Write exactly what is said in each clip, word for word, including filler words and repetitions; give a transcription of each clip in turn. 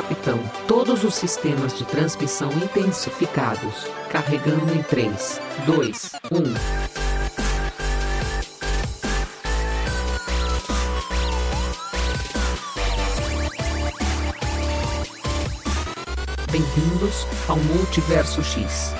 Capitão, todos os sistemas de transmissão intensificados. Carregando em três, dois, um. Bem-vindos ao Multiverso X.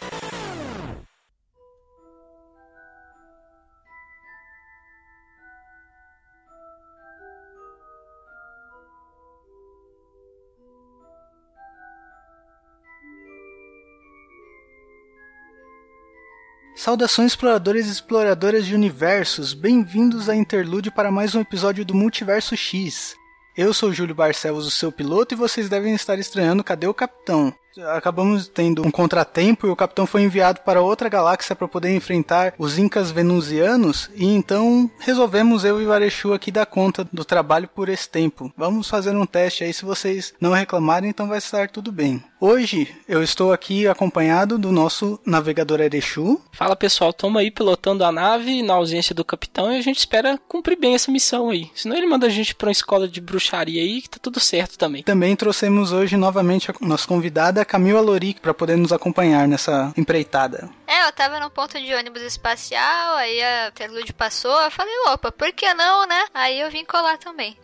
Saudações exploradores e exploradoras de universos, bem-vindos à Interlude para mais um episódio do Multiverso X. Eu sou o Júlio Barcelos, o seu piloto, e vocês devem estar estranhando cadê o Capitão. Acabamos tendo um contratempo e o Capitão foi enviado para outra galáxia para poder enfrentar os Incas venusianos, e então resolvemos eu e o Arechu aqui dar conta do trabalho por esse tempo. Vamos fazer um teste aí, se vocês não reclamarem, então vai estar tudo bem. Hoje eu estou aqui acompanhado do nosso navegador Arechu. Fala pessoal, estamos aí pilotando a nave na ausência do Capitão e a gente espera cumprir bem essa missão aí. Senão ele manda a gente para uma escola de bruxaria aí que tá tudo certo também. Também trouxemos hoje novamente a nossa convidada Camila Loric para poder nos acompanhar nessa empreitada. É, eu tava num ponto de ônibus espacial, aí a Interlude passou, eu falei, opa, por que não, né? Aí eu vim colar também.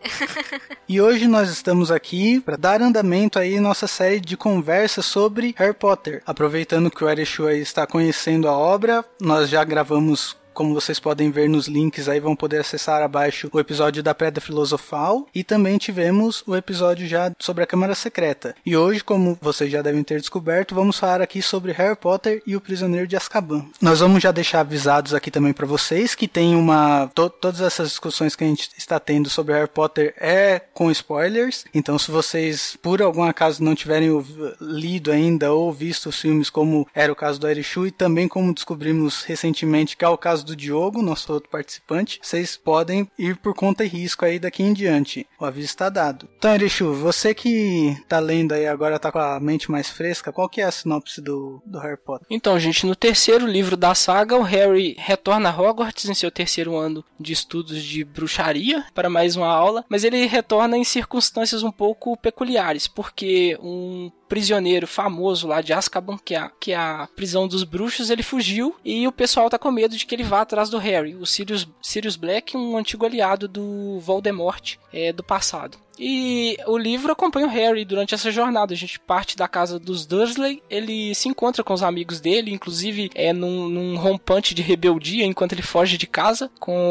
E hoje nós estamos aqui para dar andamento aí nossa série de conversas sobre Harry Potter. Aproveitando que o Arechu aí está conhecendo a obra, nós já gravamos, como vocês podem ver nos links aí, vão poder acessar abaixo o episódio da Pedra Filosofal, e também tivemos o episódio já sobre a Câmara Secreta. E hoje, como vocês já devem ter descoberto, vamos falar aqui sobre Harry Potter e o Prisioneiro de Azkaban. Nós vamos já deixar avisados aqui também para vocês que tem uma... To- todas essas discussões que a gente está tendo sobre Harry Potter é com spoilers, então se vocês por algum acaso não tiverem lido ainda ou visto os filmes, como era o caso do Arechu, e também como descobrimos recentemente que é o caso do Diogo, nosso outro participante, vocês podem ir por conta e risco aí daqui em diante. O aviso está dado. Então, Arechu, você que tá lendo aí agora, tá com a mente mais fresca, qual que é a sinopse do, do Harry Potter? Então, gente, no terceiro livro da saga, o Harry retorna a Hogwarts em seu terceiro ano de estudos de bruxaria para mais uma aula, mas ele retorna em circunstâncias um pouco peculiares, porque um prisioneiro famoso lá de Azkaban, que é, a, que é a prisão dos bruxos, ele fugiu e o pessoal tá com medo de que ele vá atrás do Harry, o Sirius, Sirius Black, um antigo aliado do Voldemort é, do passado. E o livro acompanha o Harry durante essa jornada. A gente parte da casa dos Dursley, ele se encontra com os amigos dele, inclusive é num, num rompante de rebeldia enquanto ele foge de casa,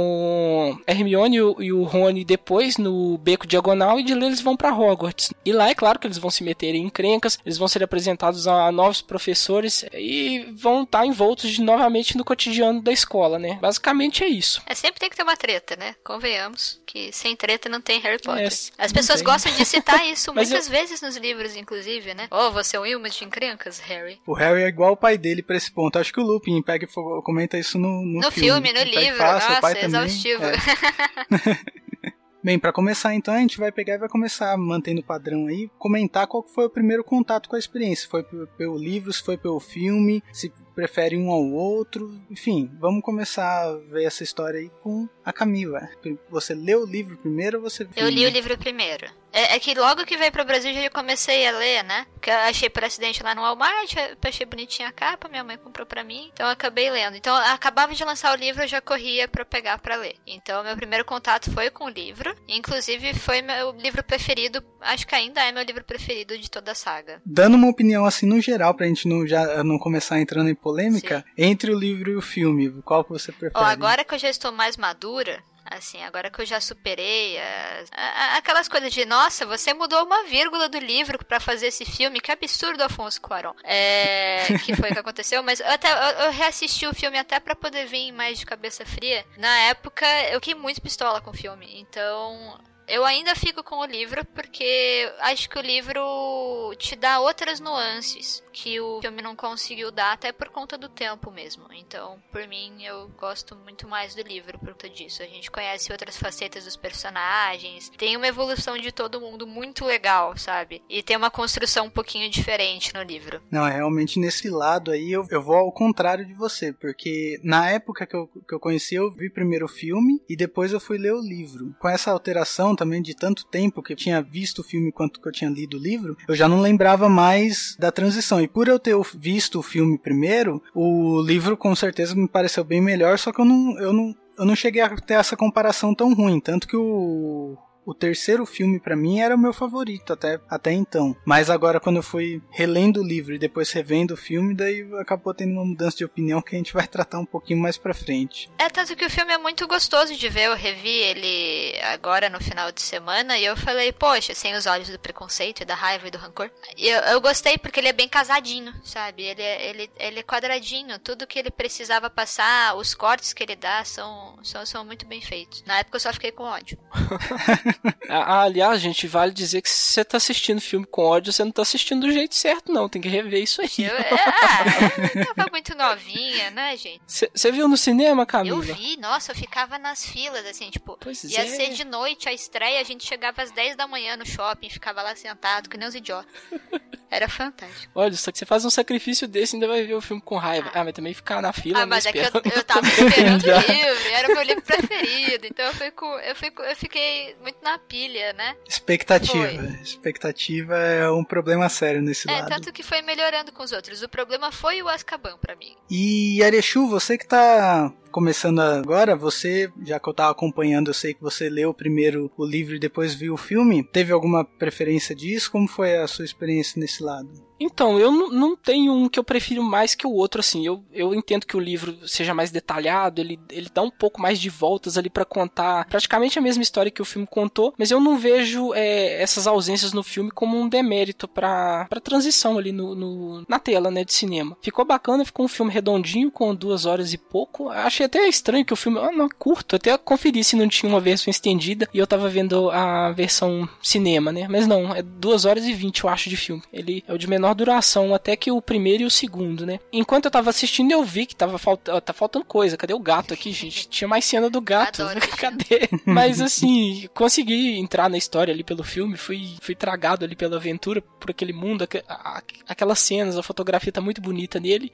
com Hermione e o Rony depois no Beco Diagonal, e de lá eles vão pra Hogwarts. E lá é claro que eles vão se meter em encrencas, eles vão ser apresentados a novos professores e vão estar envoltos de, novamente no cotidiano da escola, né? Basicamente é isso. É, sempre tem que ter uma treta, né? Convenhamos que sem treta não tem Harry Potter. É, As pessoas tem. gostam de citar isso muitas eu... vezes nos livros, inclusive, né? Oh, você é um imã de encrencas, Harry. O Harry é igual o pai dele pra esse ponto. Acho que o Lupin pega e comenta isso no, no, no filme. filme, no o livro. Faz, Nossa, o pai é também, exaustivo. É. Bem, pra começar então, a gente vai pegar e vai começar mantendo o padrão aí, comentar qual foi o primeiro contato com a experiência. Se foi pelo livro, se foi pelo filme, se prefere um ao outro, enfim, vamos começar a ver essa história aí com a Camila. Você leu o livro primeiro ou você... Eu li o livro primeiro. É, é que logo que veio pro Brasil já comecei a ler, né? Porque eu achei por acidente lá no Walmart, achei bonitinha a capa, minha mãe comprou pra mim, então eu acabei lendo. Então, acabava de lançar o livro, eu já corria pra pegar pra ler. Então, meu primeiro contato foi com o livro, inclusive foi meu livro preferido, acho que ainda é meu livro preferido de toda a saga. Dando uma opinião assim no geral, pra gente não, já, não começar entrando em polêmica, Sim. Entre o livro e o filme, qual que você prefere? Ó, agora que eu já estou mais madura, assim, agora que eu já superei as, a, aquelas coisas de, nossa, você mudou uma vírgula do livro pra fazer esse filme, que absurdo, Afonso Cuarón. É, que foi o que aconteceu, mas eu, até, eu, eu reassisti o filme até pra poder vir mais de cabeça fria. Na época, eu fiquei muito pistola com o filme, então... Eu ainda fico com o livro porque acho que o livro te dá outras nuances que o filme não conseguiu dar, até por conta do tempo mesmo. Então, por mim, eu gosto muito mais do livro por conta disso. A gente conhece outras facetas dos personagens, tem uma evolução de todo mundo muito legal, sabe? E tem uma construção um pouquinho diferente no livro. Não, é realmente nesse lado aí eu, eu vou ao contrário de você, porque na época que eu, que eu conheci, eu vi primeiro o filme e depois eu fui ler o livro. Com essa alteração, transição também de tanto tempo que eu tinha visto o filme quanto que eu tinha lido o livro, eu já não lembrava mais da transição. E por eu ter visto o filme primeiro, o livro com certeza me pareceu bem melhor, só que eu não, eu não, eu não cheguei a ter essa comparação tão ruim. Tanto que o... O terceiro filme pra mim era o meu favorito até, até então. Mas agora quando eu fui relendo o livro e depois revendo o filme, daí acabou tendo uma mudança de opinião que a gente vai tratar um pouquinho mais pra frente. É, tanto que o filme é muito gostoso de ver. Eu revi ele agora no final de semana e eu falei, poxa, sem os olhos do preconceito e da raiva e do rancor. Eu, eu gostei porque ele é bem casadinho, sabe? Ele é, ele, ele é quadradinho. Tudo que ele precisava passar, os cortes que ele dá são, são, são muito bem feitos. Na época eu só fiquei com ódio. Ah, aliás, gente, vale dizer que se você tá assistindo filme com ódio, você não tá assistindo do jeito certo, não. Tem que rever isso aí. Eu, é, eu tava muito novinha, né, gente? Você viu no cinema, Camila? Eu vi, nossa, eu ficava nas filas, assim, tipo, pois ia é. ser de noite a estreia, a gente chegava às dez da manhã no shopping, ficava lá sentado, que nem os idiotas. Era fantástico. Olha, só que você faz um sacrifício desse e ainda vai ver o filme com raiva. Ah, mas também ficar na fila, Ah, mas né, é que eu, esperando. eu tava esperando o livro, era o meu livro preferido, então eu, fui com, eu, fui, eu fiquei muito na pilha, né? Expectativa. Foi. Expectativa é um problema sério nesse É, lado. tanto que foi melhorando com os outros. O problema foi o Azkaban pra mim. E Arechu, você que tá começando agora, você, já que eu tava acompanhando, eu sei que você leu primeiro o livro e depois viu o filme, teve alguma preferência disso? Como foi a sua experiência nesse lado? Então, eu n- não tenho um que eu prefiro mais que o outro, assim, eu, eu entendo que o livro seja mais detalhado, ele, ele dá um pouco mais de voltas ali pra contar praticamente a mesma história que o filme contou, mas eu não vejo é, essas ausências no filme como um demérito pra, pra transição ali no, no, na tela, né, de cinema. Ficou bacana, ficou um filme redondinho, com duas horas e pouco, achei até estranho que o filme, ah, não, curto, até conferi se não tinha uma versão estendida, e eu tava vendo a versão cinema, né, mas não, é duas horas e vinte, eu acho, de filme, ele é o de menor duração até que o primeiro e o segundo, né? Enquanto eu tava assistindo, eu vi que tava faltando, tá faltando coisa. Cadê o gato aqui, gente? Tinha mais cena do gato. Adoro Cadê? Mas assim, consegui entrar na história ali pelo filme, fui, fui tragado ali pela aventura, por aquele mundo, aqu- a- aquelas cenas, a fotografia tá muito bonita nele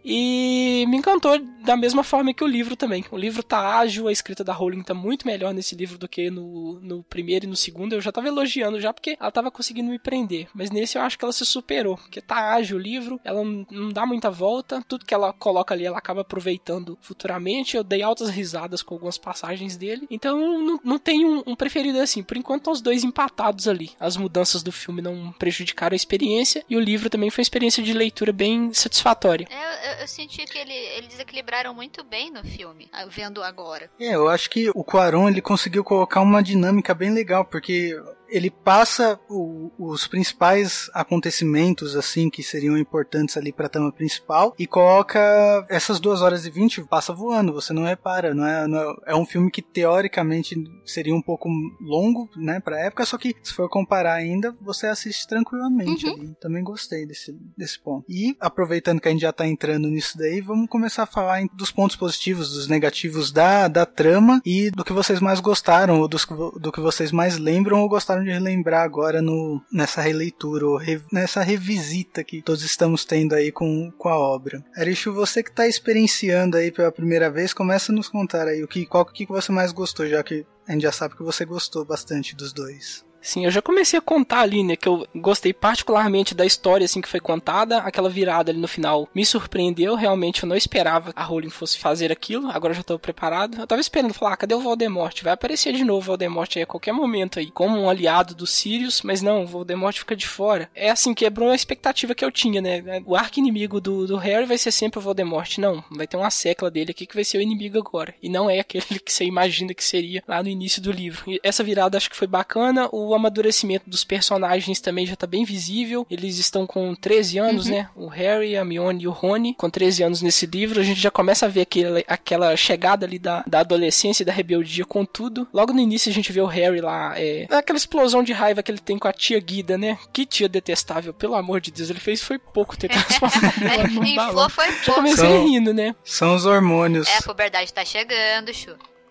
e me encantou da mesma forma que o livro também. O livro tá ágil, a escrita da Rowling tá muito melhor nesse livro do que no, no primeiro e no segundo. Eu já tava elogiando já porque ela tava conseguindo me prender, mas nesse eu acho que ela se superou, porque tá ágil o livro, ela não, não dá muita volta, tudo que ela coloca ali ela acaba aproveitando futuramente. Eu dei altas risadas com algumas passagens dele, então não, não tenho um, um preferido assim. Por enquanto estão os dois empatados ali, as mudanças do filme não prejudicaram a experiência e o livro também foi uma experiência de leitura bem satisfatória. É, eu, eu senti que ele, eles equilibraram muito bem no filme, vendo agora. É, eu acho que o Cuarón, ele conseguiu colocar uma dinâmica bem legal, porque ele passa o, os principais acontecimentos, assim, que seriam importantes ali pra trama principal, e coloca essas duas horas e vinte, passa voando, você não repara, não é, não é, é um filme que teoricamente seria um pouco longo, né, pra época, só que se for comparar ainda, você assiste tranquilamente Uhum. ali. Também gostei desse, desse ponto. E, aproveitando que a gente já tá entrando nisso daí, vamos começar a falar em- dos pontos positivos, dos negativos da, da trama e do que vocês mais gostaram, ou dos, que vo- do que vocês mais lembram ou gostaram de relembrar agora no, nessa releitura, ou re, nessa revisita que todos estamos tendo aí com, com a obra. Arechu, você que tá experienciando aí pela primeira vez, começa a nos contar aí o que, qual que você mais gostou, já que a gente já sabe que você gostou bastante dos dois. Sim, eu já comecei a contar ali, né, que eu gostei particularmente da história, assim, que foi contada, aquela virada ali no final me surpreendeu, realmente eu não esperava que a Rowling fosse fazer aquilo, agora eu já tô preparado, eu tava esperando, falar, ah, cadê o Voldemort? Vai aparecer de novo o Voldemort aí a qualquer momento aí, como um aliado dos Sirius, mas não, o Voldemort fica de fora. É assim, quebrou a expectativa que eu tinha, né, o arqui-inimigo do, do Harry vai ser sempre o Voldemort, não, vai ter uma secla dele aqui que vai ser o inimigo agora, e não é aquele que você imagina que seria lá no início do livro. E essa virada acho que foi bacana, o O amadurecimento dos personagens também já tá bem visível. Eles estão com treze anos, uhum. né? O Harry, a Hermione e o Rony, com treze anos nesse livro. A gente já começa a ver aquele, aquela chegada ali da, da adolescência e da rebeldia com tudo. Logo no início a gente vê o Harry lá, é, aquela explosão de raiva que ele tem com a tia Guida, né? Que tia detestável, pelo amor de Deus. Ele fez foi pouco ter transformado ela num balão. Foi pouco. Já comecei são, rindo, né? São os hormônios. É, a puberdade tá chegando, Chu.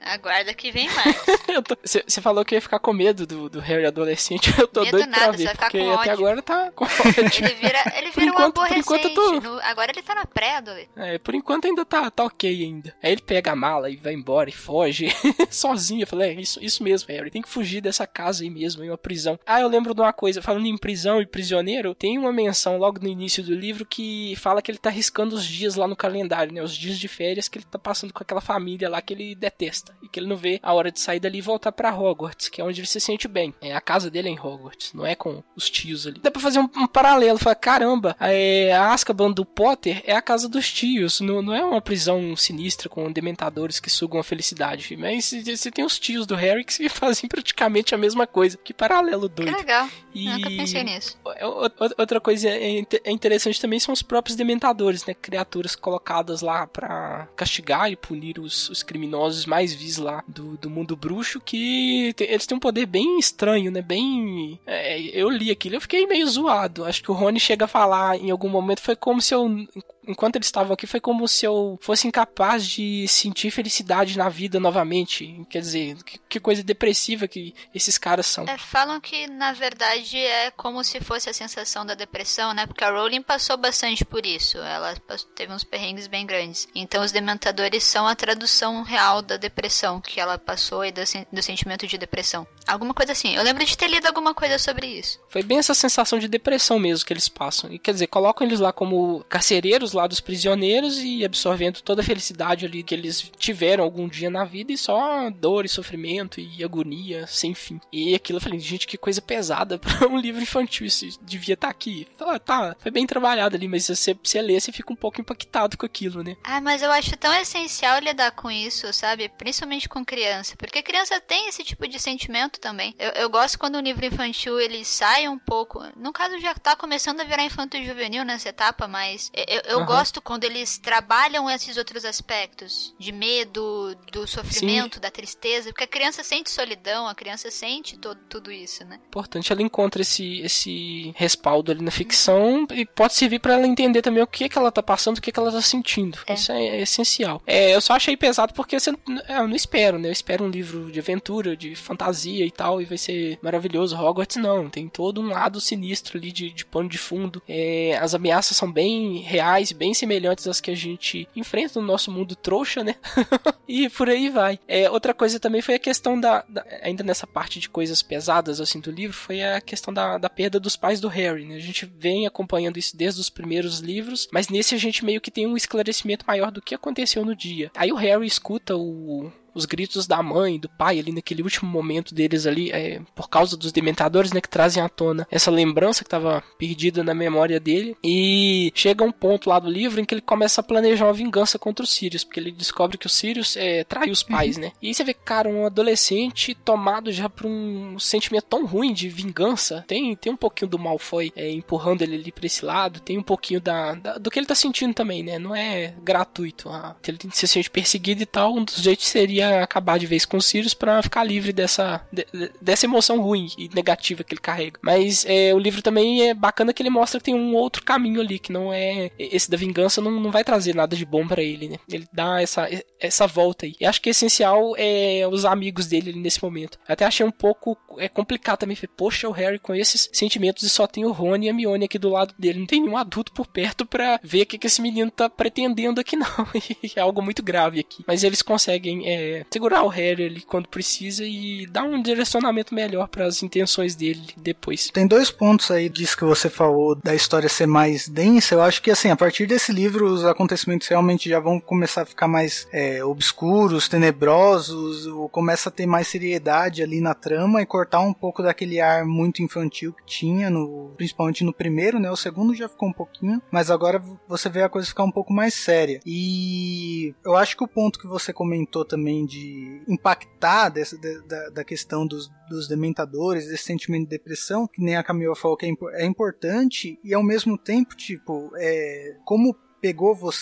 Aguarda que vem mais. Você falou que ia ficar com medo do, do Harry adolescente. Eu tô medo doido nada, pra ver, você vai ficar porque com até ódio. agora tá com ódio. Ele vira, ele Por vira enquanto- um por enquanto eu aborrecente. tô- No- agora ele tá na pré-adolescente. É, por enquanto ainda tá, tá ok ainda. Aí ele pega a mala e vai embora e foge sozinho. Eu falei, é isso, isso mesmo, Harry. Tem que fugir dessa casa aí mesmo, em uma prisão. Ah, eu lembro de uma coisa, falando em prisão e prisioneiro, tem uma menção logo no início do livro que fala que ele tá riscando os dias lá no calendário, né? Os dias de férias que ele tá passando com aquela família lá que ele detesta. E que ele não vê a hora de sair dali e voltar pra Hogwarts, que é onde ele se sente bem. É, a casa dele é em Hogwarts, não é com os tios ali. Dá pra fazer um, um paralelo, fala, caramba, é, a Azkaban do Potter é a casa dos tios, não, não é uma prisão sinistra com dementadores que sugam a felicidade. Mas você tem os tios do Harry que fazem praticamente a mesma coisa. Que paralelo doido. Que legal. E... Nunca pensei nisso. Outra coisa é interessante também são os próprios dementadores, né? Criaturas colocadas lá pra castigar e punir os, os criminosos mais vis lá do, do mundo bruxo, que te, eles têm um poder bem estranho, né? Bem... É, eu li aquilo, eu fiquei meio zoado. Acho que o Rony chega a falar em algum momento, foi como se eu... Enquanto eles estavam aqui, foi como se eu fosse incapaz de sentir felicidade na vida novamente. Quer dizer, que, que coisa depressiva que esses caras são. É, falam que, na verdade, é como se fosse a sensação da depressão, né? Porque a Rowling passou bastante por isso. Ela teve uns perrengues bem grandes. Então, os dementadores são a tradução real da depressão que ela passou e do, do sentimento de depressão. Alguma coisa assim. Eu lembro de ter lido alguma coisa sobre isso. Foi bem essa sensação de depressão mesmo que eles passam. E, quer dizer, colocam eles lá como carcereiros lá dos prisioneiros e absorvendo toda a felicidade ali que eles tiveram algum dia na vida e só dor e sofrimento e agonia sem fim. E aquilo eu falei, gente, que coisa pesada pra um livro infantil, isso devia estar aqui. Ah, tá, foi bem trabalhado ali, mas você, você lê, você fica um pouco impactado com aquilo, né? Ah, mas eu acho tão essencial lidar com isso, sabe? Principalmente com criança, porque criança tem esse tipo de sentimento também. Eu, eu gosto quando um livro infantil, ele sai um pouco, no caso já tá começando a virar infanto-juvenil nessa etapa, mas eu, eu Uhum. gosto quando eles trabalham esses outros aspectos de medo, do sofrimento, Sim. da tristeza, porque a criança sente solidão, a criança sente todo, tudo isso, né? Importante, ela encontra esse, esse respaldo ali na ficção e pode servir pra ela entender também o que que ela tá passando, o que que ela tá sentindo. É. Isso é, é essencial. É, eu só achei pesado porque você, eu não espero, né? Eu espero um livro de aventura, de fantasia e tal, e vai ser maravilhoso. Hogwarts não, tem todo um lado sinistro ali de, de pano de fundo. É, as ameaças são bem reais, bem semelhantes às que a gente enfrenta no nosso mundo trouxa, né? E por aí vai. É, outra coisa também foi a questão da, da... Ainda nessa parte de coisas pesadas, assim, do livro, foi a questão da, da perda dos pais do Harry, né? A gente vem acompanhando isso desde os primeiros livros, mas nesse a gente meio que tem um esclarecimento maior do que aconteceu no dia. Aí o Harry escuta o... os gritos da mãe, do pai ali naquele último momento deles ali, é, por causa dos dementadores, né, que trazem à tona essa lembrança que estava perdida na memória dele, e chega um ponto lá do livro em que ele começa a planejar uma vingança contra o Sirius, porque ele descobre que o Sirius é, trai os pais, uhum. né, e aí você vê, cara, um adolescente tomado já por um sentimento tão ruim de vingança, tem, tem um pouquinho do Malfoy é, empurrando ele ali pra esse lado, tem um pouquinho da, da, do que ele tá sentindo também, né, não é gratuito, ah, ele se sente perseguido e tal, um dos jeitos seria acabar de vez com o Sirius pra ficar livre dessa, de, dessa emoção ruim e negativa que ele carrega. Mas é, o livro também é bacana que ele mostra que tem um outro caminho ali, que não é... Esse da vingança não, não vai trazer nada de bom pra ele, né? Ele dá essa, essa volta aí. E acho que é essencial é os amigos dele ali nesse momento. Eu até achei um pouco é, complicado também. Falei, poxa, o Harry com esses sentimentos e só tem o Rony e a Hermione aqui do lado dele. Não tem nenhum adulto por perto pra ver o que, que esse menino tá pretendendo aqui, não. É algo muito grave aqui. Mas eles conseguem... É, segurar o Harry ali quando precisa e dar um direcionamento melhor para as intenções dele depois. Tem dois pontos aí disso que você falou da história ser mais densa. Eu acho que assim, a partir desse livro os acontecimentos realmente já vão começar a ficar mais é, obscuros, tenebrosos, ou começa a ter mais seriedade ali na trama e cortar um pouco daquele ar muito infantil que tinha, no, principalmente no primeiro, né? O segundo já ficou um pouquinho, mas agora você vê a coisa ficar um pouco mais séria. E eu acho que o ponto que você comentou também de impactar dessa, da, da questão dos, dos dementadores, desse sentimento de depressão, que nem a Camila falou que é, é importante, e ao mesmo tempo, tipo, é, como pegou você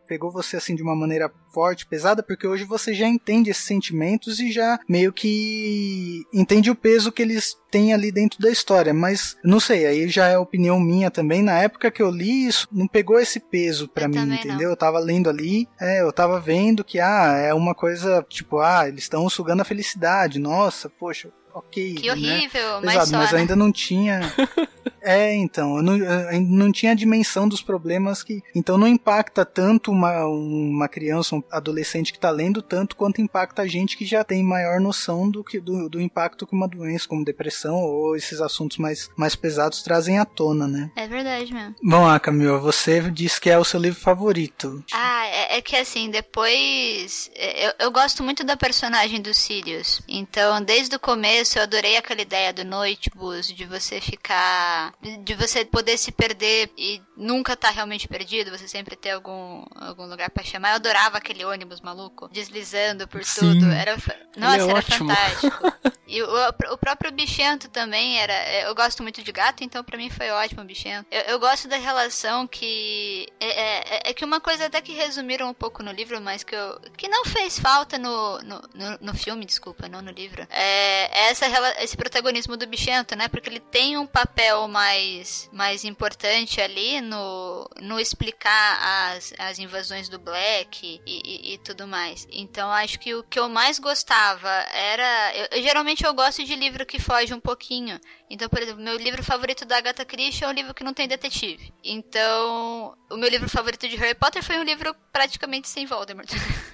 pegou você assim de uma maneira forte, pesada, porque hoje você já entende esses sentimentos e já meio que entende o peso que eles têm ali dentro da história, mas não sei, aí já é opinião minha também. Na época que eu li isso, não pegou esse peso pra eu mim, entendeu? Não. Eu tava lendo ali, é, eu tava vendo que, ah, é uma coisa, tipo, ah, eles estão sugando a felicidade, nossa, poxa, ok. Que horrível, né? mas Exato, só, mas né? ainda não tinha... É, então, eu não, eu ainda não tinha a dimensão dos problemas que... Então não impacta tanto uma, uma criança, um adolescente que tá lendo, tanto quanto impacta a gente que já tem maior noção do, que, do, do impacto que uma doença como depressão ou esses assuntos mais, mais pesados trazem à tona, né? É verdade mesmo. Bom, ah, Camila, você disse que é o seu livro favorito. Ah, é, é que assim, depois... Eu, eu gosto muito da personagem do Sirius. Então, desde o começo, eu adorei aquela ideia do Noitebus, de você ficar... de você poder se perder e nunca estar tá realmente perdido, você sempre ter algum, algum lugar pra chamar. Eu adorava aquele ônibus maluco, deslizando por Sim. tudo. Era, nossa, é era ótimo. fantástico. E o, o próprio Bichento também era... Eu gosto muito de gato, então pra mim foi ótimo o Bichento. Eu, eu gosto da relação que... É, é, é que uma coisa até que resumiram um pouco no livro, mas que, eu, que não fez falta no, no, no, no filme, desculpa, não no livro. É, é essa, esse protagonismo do Bichento, né? Porque ele tem um papel mais, mais importante ali no, no explicar as, as invasões do Black e, e, e tudo mais. Então acho que o que eu mais gostava era... Eu, eu, geralmente eu gosto de livro que foge um pouquinho. Então, por exemplo, meu livro favorito da Agatha Christie é um livro que não tem detetive. Então, o meu livro favorito de Harry Potter foi um livro praticamente sem Voldemort.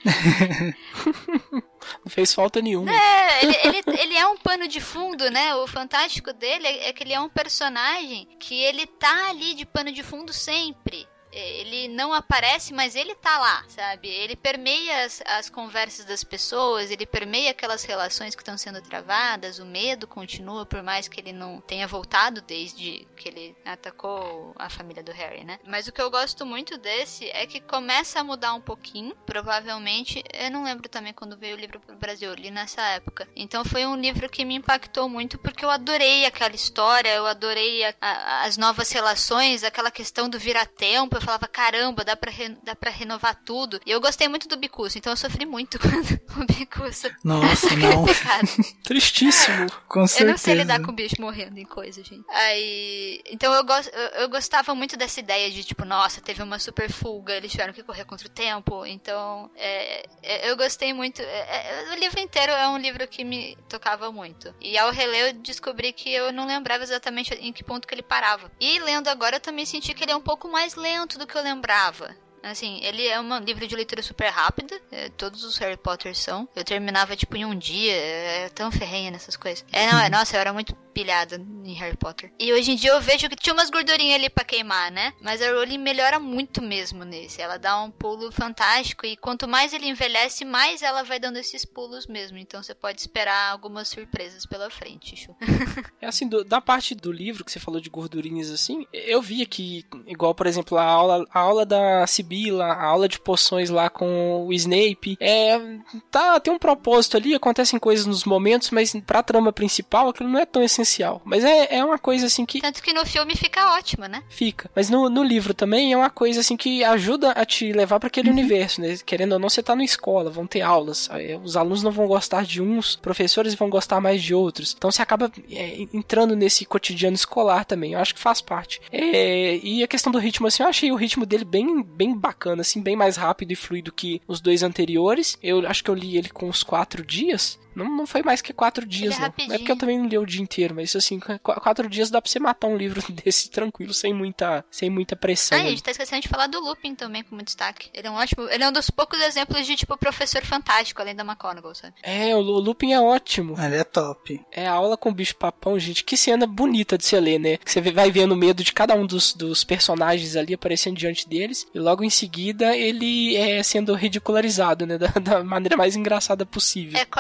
Não fez falta nenhuma. É, ele, ele, ele é um pano de fundo, né? O fantástico dele é, é que ele é um personagem que ele tá ali de pano de fundo sempre. Ele não aparece, mas ele tá lá, sabe? Ele permeia as, as conversas das pessoas, ele permeia aquelas relações que estão sendo travadas, o medo continua, por mais que ele não tenha voltado desde que ele atacou a família do Harry, né? Mas o que eu gosto muito desse é que começa a mudar um pouquinho, provavelmente, eu não lembro também quando veio o livro pro Brasil, eu li nessa época. Então foi um livro que me impactou muito, porque eu adorei aquela história, eu adorei a, a, as novas relações, aquela questão do vira-tempo. Eu falava, caramba, dá pra, re, dá pra renovar tudo. E eu gostei muito do Bicuço, então eu sofri muito quando o Bicuço... Nossa, não. Tristíssimo. Com certeza. Eu não sei lidar com o bicho morrendo em coisa, gente. Aí... Então eu, go eu, eu gostava muito dessa ideia de, tipo, nossa, teve uma super fuga, eles tiveram que correr contra o tempo. Então, é, é, eu gostei muito. É, é, o livro inteiro é um livro que me tocava muito. E ao reler eu descobri que eu não lembrava exatamente em que ponto que ele parava. E lendo agora eu também senti que ele é um pouco mais lento do que eu lembrava. Assim, ele é um livro de leitura super rápida, é, todos os Harry Potter são. Eu terminava, tipo, em um dia, é tão ferrenha nessas coisas. É, não, é, nossa, eu era muito pilhada em Harry Potter. E hoje em dia eu vejo que tinha umas gordurinhas ali pra queimar, né? Mas a Rowling melhora muito mesmo nesse. Ela dá um pulo fantástico e quanto mais ele envelhece, mais ela vai dando esses pulos mesmo. Então você pode esperar algumas surpresas pela frente, Chu. É assim, do, da parte do livro que você falou de gordurinhas assim, eu vi aqui, igual, por exemplo, a aula, a aula da Sibila, a aula de poções lá com o Snape, é, tá, tem um propósito ali, acontecem coisas nos momentos, mas pra trama principal aquilo não é tão essencial. Mas é, é uma coisa assim que... Tanto que no filme fica ótimo, né? Fica. Mas no, no livro também é uma coisa assim que ajuda a te levar pra aquele uhum. universo, né? Querendo ou não, você tá na escola, vão ter aulas. Aí, os alunos não vão gostar de uns, professores vão gostar mais de outros. Então você acaba é, entrando nesse cotidiano escolar também. Eu acho que faz parte. É, e a questão do ritmo, assim, eu achei o ritmo dele bem, bem bacana, assim, bem mais rápido e fluido que os dois anteriores. Eu acho que eu li ele com uns quatro dias. Não, não foi mais que quatro dias, Ele é não. Não é porque eu também não li o dia inteiro, mas assim, quatro dias dá pra você matar um livro desse tranquilo, sem muita, sem muita pressão. Ah, a gente tá esquecendo de falar do Lupin também, com muito destaque. Ele é um ótimo... Ele é um dos poucos exemplos de, tipo, professor fantástico, além da McGonagall, sabe? É, o Lupin é ótimo. Ele é top. É a aula com o bicho papão, gente. Que cena bonita de se ler, né? Você vai vendo o medo de cada um dos, dos personagens ali aparecendo diante deles, e logo em seguida ele é sendo ridicularizado, né? Da, da maneira mais engraçada possível. É quase uma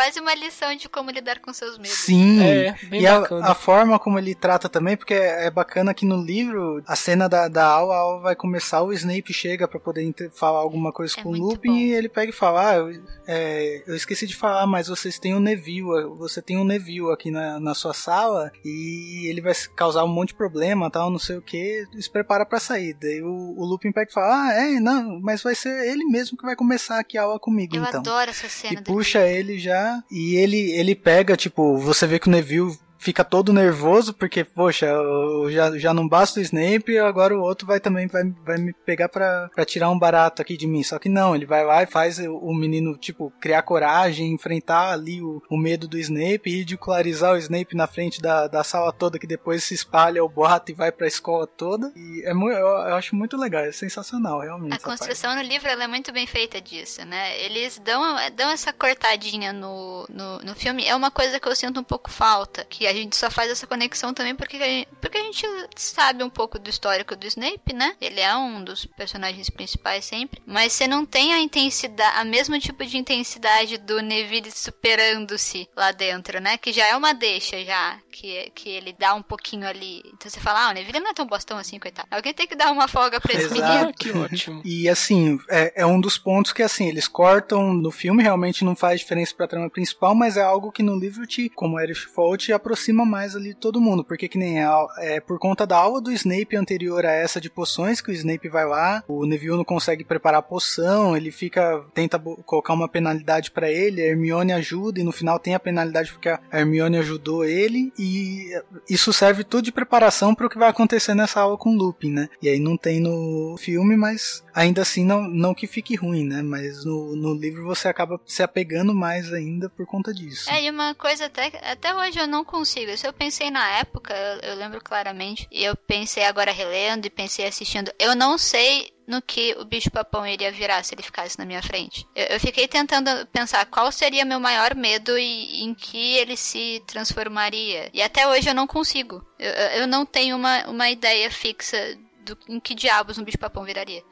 lição de como lidar com seus medos. Sim, é, bem e a, bacana. a forma como ele trata também, porque é, é bacana que no livro, a cena da, da aula, a aula vai começar, o Snape chega pra poder inter- falar alguma coisa É com o muito Lupin bom. e ele pega e fala, ah, eu, é, eu esqueci de falar, mas vocês têm um Neville, você tem um Neville aqui na, na sua sala e ele vai causar um monte de problema, tal, não sei o que, se prepara pra sair. Daí o, o Lupin pega e fala, ah, é, não, mas vai ser ele mesmo que vai começar aqui a aula comigo, Eu então. adoro essa cena. E do puxa livro. ele já, e ele, ele pega, tipo, você vê que o Neville fica todo nervoso, porque, poxa, eu já, já não basta o Snape, agora o outro vai também vai, vai me pegar pra, pra tirar um barato aqui de mim. Só que não, ele vai lá e faz o, o menino, tipo, criar coragem, enfrentar ali o, o medo do Snape, ridicularizar o Snape na frente da, da sala toda, que depois se espalha o boato e vai pra escola toda. E é muito, eu, eu acho muito legal, é sensacional, realmente. A construção no livro ela é muito bem feita disso, né? Eles dão, dão essa cortadinha no, no, no filme. É uma coisa que eu sinto um pouco falta, que a gente só faz essa conexão também porque a gente, porque a gente sabe um pouco do histórico do Snape, né? Ele é um dos personagens principais sempre, mas você não tem a intensidade, a mesmo tipo de intensidade do Neville superando-se lá dentro, né? Que já é uma deixa já, que, que ele dá um pouquinho ali. Então você fala, ah, o Neville não é tão bostão assim, coitado. Alguém tem que dar uma folga pra esse Exato. menino. Que ótimo. E assim, é, é um dos pontos que assim, eles cortam no filme, realmente não faz diferença pra trama principal, mas é algo que no livro te, como Erich falou, te aproxima mais ali de todo mundo, porque que nem é, é por conta da aula do Snape anterior a essa de poções, que o Snape vai lá, o Neville não consegue preparar a poção, ele fica, tenta bo- colocar uma penalidade pra ele, a Hermione ajuda e no final tem a penalidade porque a Hermione ajudou ele e isso serve tudo de preparação para o que vai acontecer nessa aula com o Lupin, né? E aí não tem no filme, mas ainda assim não, não que fique ruim, né? Mas no, no livro você acaba se apegando mais ainda por conta disso. É, e uma coisa até, até hoje eu não consigo. Isso eu pensei na época, eu, eu lembro claramente. E eu pensei agora relendo e pensei assistindo. Eu não sei no que o bicho-papão iria virar se ele ficasse na minha frente. Eu, eu fiquei tentando pensar qual seria meu maior medo e em que ele se transformaria. E até hoje eu não consigo. Eu, eu não tenho uma, uma ideia fixa do, em que diabos um bicho-papão viraria.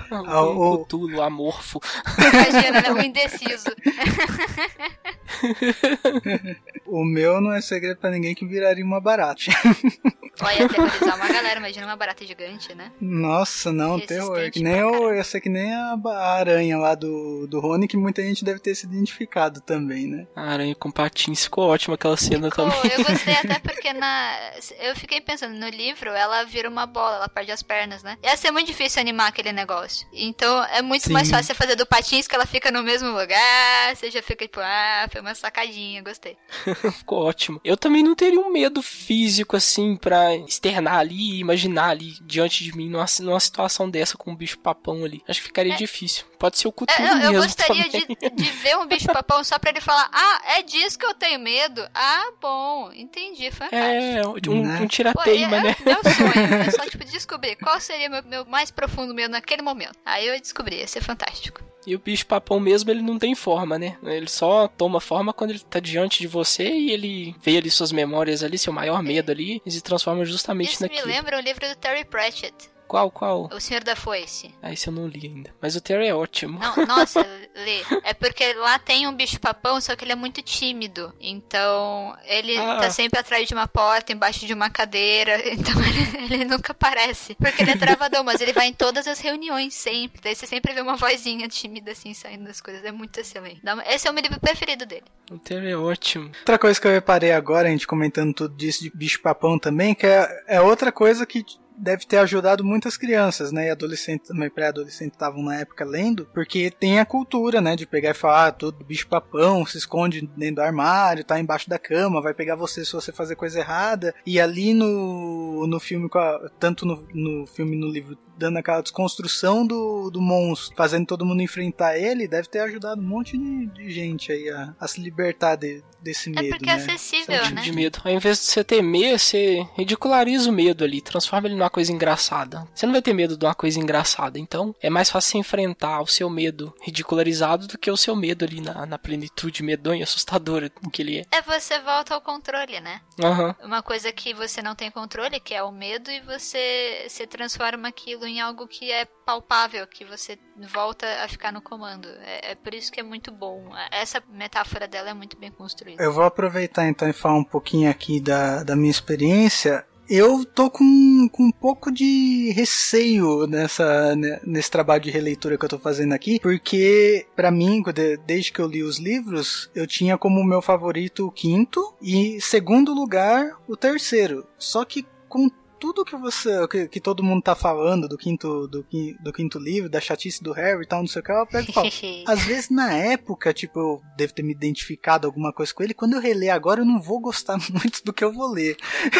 O Cthulhu, amorfo. Imagina, né? O indeciso. O meu não é segredo pra ninguém que viraria uma barata. Olha, aterrorizar uma galera, imagina uma barata gigante, né? Nossa, não, Resistente terror. Que pra nem caralho. eu, eu sei que nem a, a aranha lá do, do Rony, que muita gente deve ter se identificado também, né? A aranha com patins, ficou ótima aquela cena Ficou, também. eu gostei até porque na... eu fiquei pensando, no livro ela vira uma bola, ela perde as pernas, né? Ia ser muito difícil animar aquele negócio. Então é muito Sim. mais fácil você fazer do patins que ela fica no mesmo lugar, você já fica tipo, ah, foi uma sacadinha, gostei. Ficou ótimo. Eu também não teria um medo físico, assim, pra externar ali, imaginar ali, diante de mim, numa, numa situação dessa com um bicho-papão ali. Acho que ficaria É. difícil. Pode ser o Cthulhu É, eu, eu mesmo gostaria também. de, de ver um bicho-papão só pra ele falar, ah, é disso que eu tenho medo? Ah, bom, entendi, fantástico. É, um, Né? um Pô, tirateima, é, né? é meu sonho, é só tipo descobrir qual seria meu, meu mais profundo medo naquele momento. Aí eu descobri, ia ser fantástico. E o bicho-papão mesmo, ele não tem forma, né? Ele só toma forma quando ele tá diante de você e ele vê ali suas memórias ali, seu maior medo ali, e se transforma justamente Isso naquilo. me lembra o livro do Terry Pratchett, Qual, qual? O Senhor da Foice. Ah, isso eu não li ainda. Mas o Terry é ótimo. Não, nossa, Lê. É porque lá tem um bicho-papão, só que ele é muito tímido. Então, ele Ah. tá sempre atrás de uma porta, embaixo de uma cadeira. Então, ele, ele nunca aparece. Porque ele é travadão, mas ele vai em todas as reuniões, sempre. Daí você sempre vê uma vozinha tímida, assim, saindo das coisas. É muito excelente. Dá uma- Esse é o meu livro preferido dele. O Terry é ótimo. Outra coisa que eu reparei agora, a gente comentando tudo disso de bicho-papão também, que é, é outra coisa que deve ter ajudado muitas crianças, né, e adolescentes também, pré-adolescentes estavam na época lendo, porque tem a cultura, né, de pegar e falar, ah, todo bicho-papão se esconde dentro do armário, tá embaixo da cama, vai pegar você se você fazer coisa errada, e ali no, no filme, com a- tanto no, no filme e no livro, dando aquela desconstrução do, do monstro, fazendo todo mundo enfrentar ele, deve ter ajudado um monte de, de gente aí a, a se libertar de, desse medo, porque né? é acessível, Esse né? De medo. Ao invés de você temer, você ridiculariza o medo ali, transforma ele numa coisa engraçada. Você não vai ter medo de uma coisa engraçada, então é mais fácil você enfrentar o seu medo ridicularizado do que o seu medo ali na, na plenitude medonha, assustadora que ele é. É você volta ao controle, né? Aham. Uma coisa que você não tem controle, que é o medo, e você se transforma aquilo em algo que é palpável que você volta a ficar no comando. É, é por isso que é muito bom. Essa metáfora dela é muito bem construída. Eu vou aproveitar então e falar um pouquinho aqui da, da minha experiência. Eu tô com, com um pouco de receio nessa, nesse trabalho de releitura que eu tô fazendo aqui, porque pra mim, desde que eu li os livros, eu tinha como meu favorito o quinto e segundo lugar o terceiro. Só que com tudo que você, que, que todo mundo tá falando do quinto, do, do quinto livro, da chatice do Harry e tal, não sei o que, eu pego e falo. Às vezes na época, tipo, eu devo ter me identificado alguma coisa com ele, quando eu reler agora eu não vou gostar muito do que eu vou ler.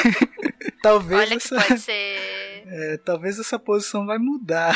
Talvez Olha essa, que pode ser... é, talvez essa posição vai mudar.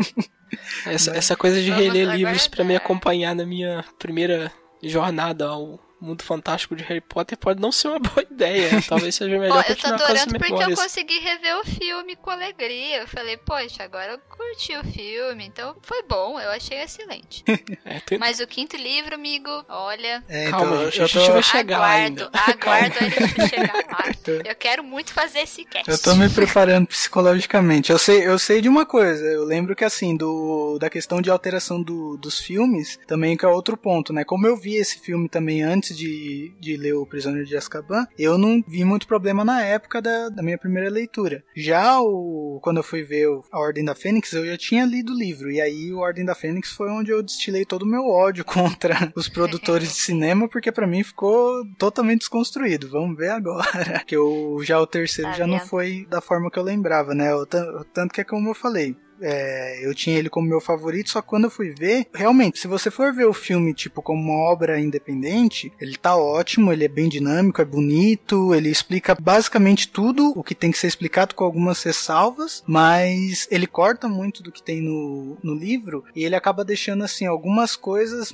Essa, essa coisa de reler Vamos livros pra me aguardar. acompanhar na minha primeira jornada ao mundo fantástico de Harry Potter pode não ser uma boa ideia. Talvez seja melhor Ó, eu tô continuar com as adorando porque eu memórias. consegui rever o filme com alegria. Eu falei, poxa, agora eu curti o filme, então foi bom, eu achei excelente. É, tem- Mas o quinto livro, amigo, olha... É, Calma, então, gente, eu a gente tô, vai chegar lá aguardo, ainda. aguardo ele chegar lá. Eu quero muito fazer esse cast. eu tô me preparando psicologicamente. Eu sei, eu sei de uma coisa. Eu lembro que assim, do, da questão de alteração do, dos filmes, também que é outro ponto, né? Como eu vi esse filme também antes de, de ler O Prisioneiro de Azkaban, eu não vi muito problema na época da, da minha primeira leitura. Já o, quando eu fui ver o, A Ordem da Fênix, eu já tinha lido o livro. E aí o Ordem da Fênix foi onde eu destilei todo o meu ódio contra os produtores de cinema, porque pra mim ficou totalmente desconstruído. Vamos ver agora. Que eu, já o terceiro Tá já não vendo? foi da forma que eu lembrava, né? O, tan- o tanto que é como eu falei. É, eu tinha ele como meu favorito, só que quando eu fui ver, realmente, se você for ver o filme tipo como uma obra independente, ele tá ótimo, ele é bem dinâmico, é bonito, ele explica basicamente tudo o que tem que ser explicado com algumas ressalvas, mas ele corta muito do que tem no, no livro e ele acaba deixando assim algumas coisas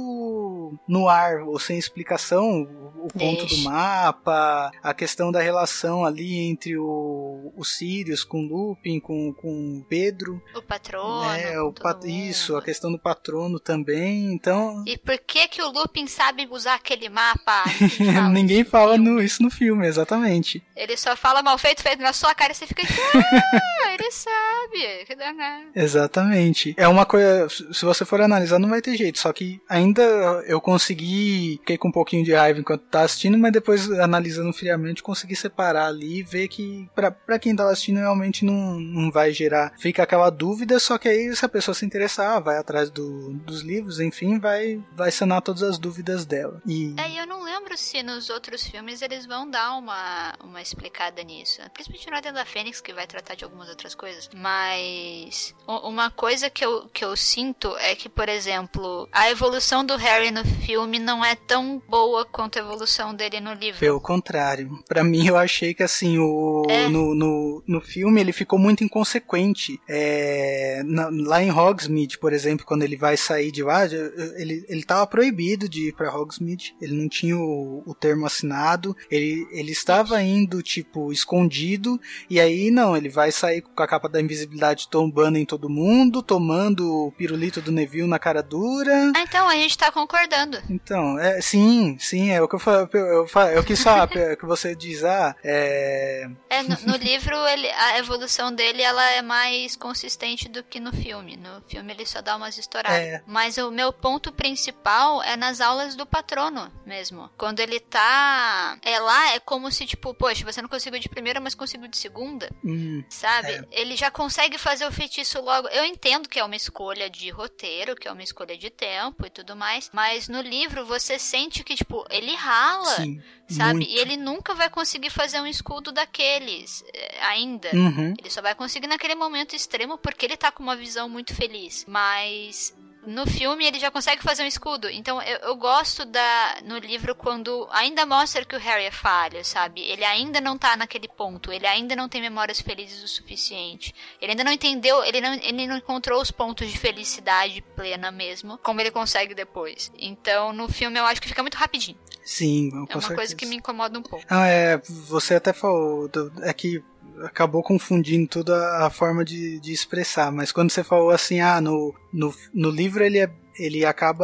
muito no ar ou sem explicação, o, o ponto Deixa. do mapa, a questão da relação ali entre o, o Sirius com o Lupin, com, com o Pedro. O patrono. É, com o todo pat... mundo. isso, a questão do patrono também, então... E por que que o Lupin sabe usar aquele mapa? Ninguém fala Ninguém isso fala no filme. no, isso no filme, exatamente. Ele só fala mal feito, feito na sua cara e você fica tipo, ah, ele sabe. Que danado. Exatamente. É uma coisa, se você for analisar, não vai ter jeito, só que ainda eu consegui, fiquei com um pouquinho de raiva enquanto tá assistindo, mas depois, analisando friamente, consegui separar ali e ver que, pra, pra quem tá assistindo, realmente não, não vai gerar, fica aquela dúvida, só que aí se a pessoa se interessar, vai atrás do, dos livros, enfim, vai, vai sanar todas as dúvidas dela. E É, e eu não lembro se nos outros filmes eles vão dar uma, uma explicada nisso. Principalmente no Ordem da Fênix, que vai tratar de algumas outras coisas. Mas u- uma coisa que eu, que eu sinto é que, por exemplo, a evolução do Harry no filme não é tão boa quanto a evolução dele no livro. pelo contrário, pra mim eu achei que assim, o, É. no, no, no filme ele ficou muito inconsequente. É, na- lá em Hogsmeade, por exemplo, quando ele vai sair de lá, ele, ele tava proibido de ir pra Hogsmeade, ele não tinha o, o termo assinado, ele, ele estava indo, tipo, escondido, e aí não, ele vai sair com a capa da invisibilidade tombando em todo mundo, tomando o pirulito do Neville na cara dura. Ah, então a gente tá concordando. Então, é, sim, sim, é o que eu falo, eu, eu, fa- eu quis falar, é, que você diz, ah, é... É, no, no livro ele, a evolução dele ela é mais consistente do que no filme. No filme ele só dá umas estouradas. É. Mas o meu ponto principal é nas aulas do patrono mesmo. Quando ele tá é lá, é como se tipo, poxa, você não conseguiu de primeira, mas conseguiu de segunda. Hum, Sabe? É. Ele já consegue fazer o feitiço logo. Eu entendo que é uma escolha de roteiro, que é uma escolha de tempo e tudo mais. Mas no livro você sente que, tipo, ele rala. sim, Sabe? muito. E ele nunca vai conseguir fazer um escudo daqueles eh, ainda. Uhum. Ele só vai conseguir naquele momento extremo porque ele tá com uma visão muito feliz. Mas no filme ele já consegue fazer um escudo. Então eu, eu gosto da no livro quando ainda mostra que o Harry é falho, sabe? Ele ainda não tá naquele ponto. Ele ainda não tem memórias felizes o suficiente. Ele ainda não entendeu, ele não, ele não encontrou os pontos de felicidade plena mesmo, como ele consegue depois. Então no filme eu acho que fica muito rapidinho. Sim, com É uma certeza. coisa que me incomoda um pouco. Ah, é, você até falou, do- é que acabou confundindo toda a forma de, de expressar, mas quando você falou assim, ah, no, no, no livro ele é, ele acaba...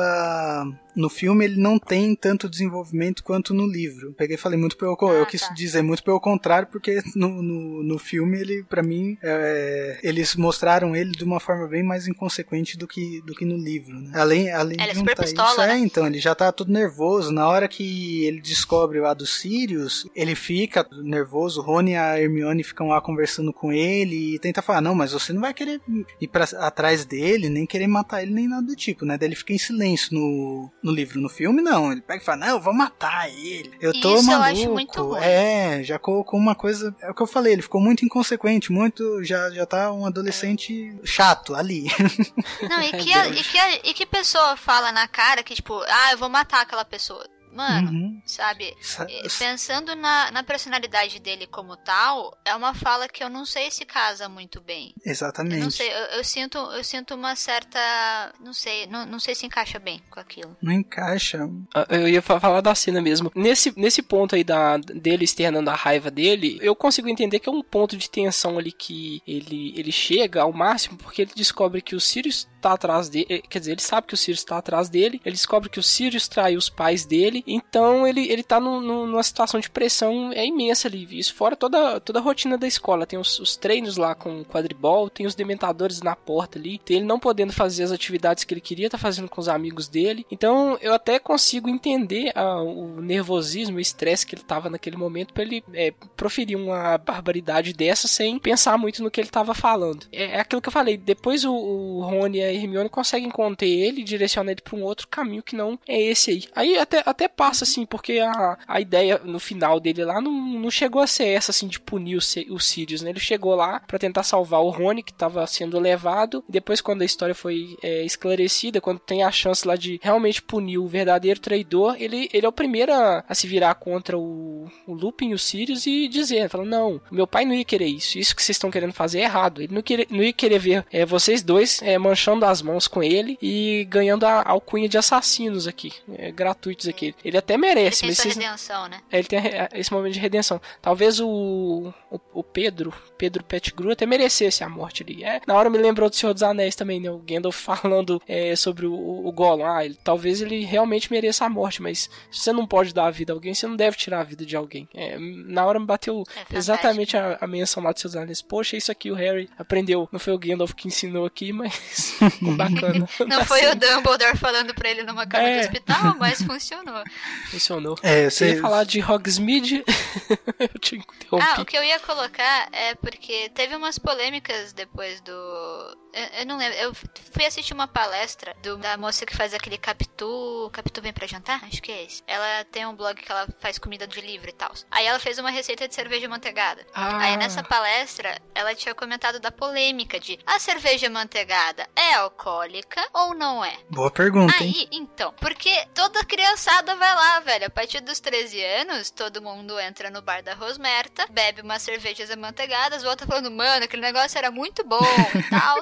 No filme ele não tem tanto desenvolvimento quanto no livro. Peguei e falei muito pelo... Ah, eu quis tá. dizer muito pelo contrário, porque no, no, no filme ele, pra mim, é, eles mostraram ele de uma forma bem mais inconsequente do que, do que no livro, né? Além, além ele de é super juntar pistola, isso, né? é, então, ele já tá todo nervoso. Na hora que ele descobre lá do Sirius, ele fica nervoso, o Rony e a Hermione ficam lá conversando com ele e tenta falar, não, mas você não vai querer ir pra, atrás dele, nem querer matar ele, nem nada do tipo, né? Daí ele fica em silêncio no... No livro, no filme, não. Ele pega e fala, não, eu vou matar ele. Eu tô Isso maluco. Eu acho muito ruim. É, já colocou uma coisa... É o que eu falei, ele ficou muito inconsequente, muito... Já, já tá um adolescente é. chato ali. Não, e que, a, e, que a, e que pessoa fala na cara que, tipo, ah, eu vou matar aquela pessoa. Mano, uhum. sabe, Sa- pensando na, na personalidade dele como tal, é uma fala que eu não sei se casa muito bem. Exatamente. Eu não sei, eu, eu, sinto, eu sinto uma certa, não sei, não, não sei se encaixa bem com aquilo. Não encaixa. Eu ia falar da cena mesmo. Nesse, nesse ponto aí da, dele externando a raiva dele, eu consigo entender que é um ponto de tensão ali que ele, ele chega ao máximo, porque ele descobre que o Sirius tá atrás dele, quer dizer, ele sabe que o Sirius tá atrás dele, ele descobre que o Sirius traiu os pais dele, então ele, ele tá no, no, numa situação de pressão é imensa ali, isso fora toda, toda a rotina da escola, tem os, os treinos lá com o quadribol, tem os dementadores na porta ali, tem ele não podendo fazer as atividades que ele queria tá fazendo com os amigos dele, então eu até consigo entender a, o nervosismo, o estresse que ele tava naquele momento pra ele é, proferir uma barbaridade dessa sem pensar muito no que ele tava falando. É, é aquilo que eu falei, depois o, o Rony e a Hermione conseguem conter ele e direcionar ele pra um outro caminho que não é esse aí. Aí até, até passa assim, porque a, a ideia no final dele lá não, não chegou a ser essa assim de punir o, o Sirius, né? Ele chegou lá pra tentar salvar o Rony que tava sendo levado, e depois quando a história foi é, esclarecida, quando tem a chance lá de realmente punir o verdadeiro traidor, ele, ele é o primeiro a, a se virar contra o, o Lupin e o Sirius e dizer, falando, não, meu pai não ia querer isso, isso que vocês estão querendo fazer é errado, ele não, queria, não ia querer ver é, vocês dois é, manchando as mãos com ele e ganhando a alcunha de assassinos aqui, é, gratuitos aqui. Ele até merece. Ele tem mas essa redenção, né? Ele tem esse momento de redenção. Talvez o, o, o Pedro, Pedro Pettigrew até merecesse a morte ali. É, na hora me lembrou do Senhor dos Anéis também, né? O Gandalf falando é, sobre o, o Gollum. Ah, ele, talvez ele realmente mereça a morte, mas se você não pode dar a vida a alguém, você não deve tirar a vida de alguém. É, na hora me bateu é exatamente a, a menção lá do Senhor dos Anéis. Poxa, isso aqui o Harry aprendeu. Não foi o Gandalf que ensinou aqui, mas bacana. Não tá foi sendo. o Dumbledore falando pra ele numa cama É. de hospital, mas funcionou. Funcionou. É, Você ia cê- falar de Hogsmeade, eu te interrompi. Ah, o que eu ia colocar é porque teve umas polêmicas depois do... Eu, eu não lembro, eu fui assistir uma palestra do, da moça que faz aquele Capitu... Capitu Vem Pra Jantar? Acho que é esse. Ela tem um blog que ela faz comida de livro e tal. Aí ela fez uma receita de cerveja manteigada. Ah. Aí nessa palestra, ela tinha comentado da polêmica de a cerveja manteigada é alcoólica ou não é? Boa pergunta, hein? Aí, então, porque toda criançada vai lá, velho. A partir dos treze anos, todo mundo entra no bar da Rosmerta, bebe umas cervejas amanteigadas, volta falando, mano, aquele negócio era muito bom e tal.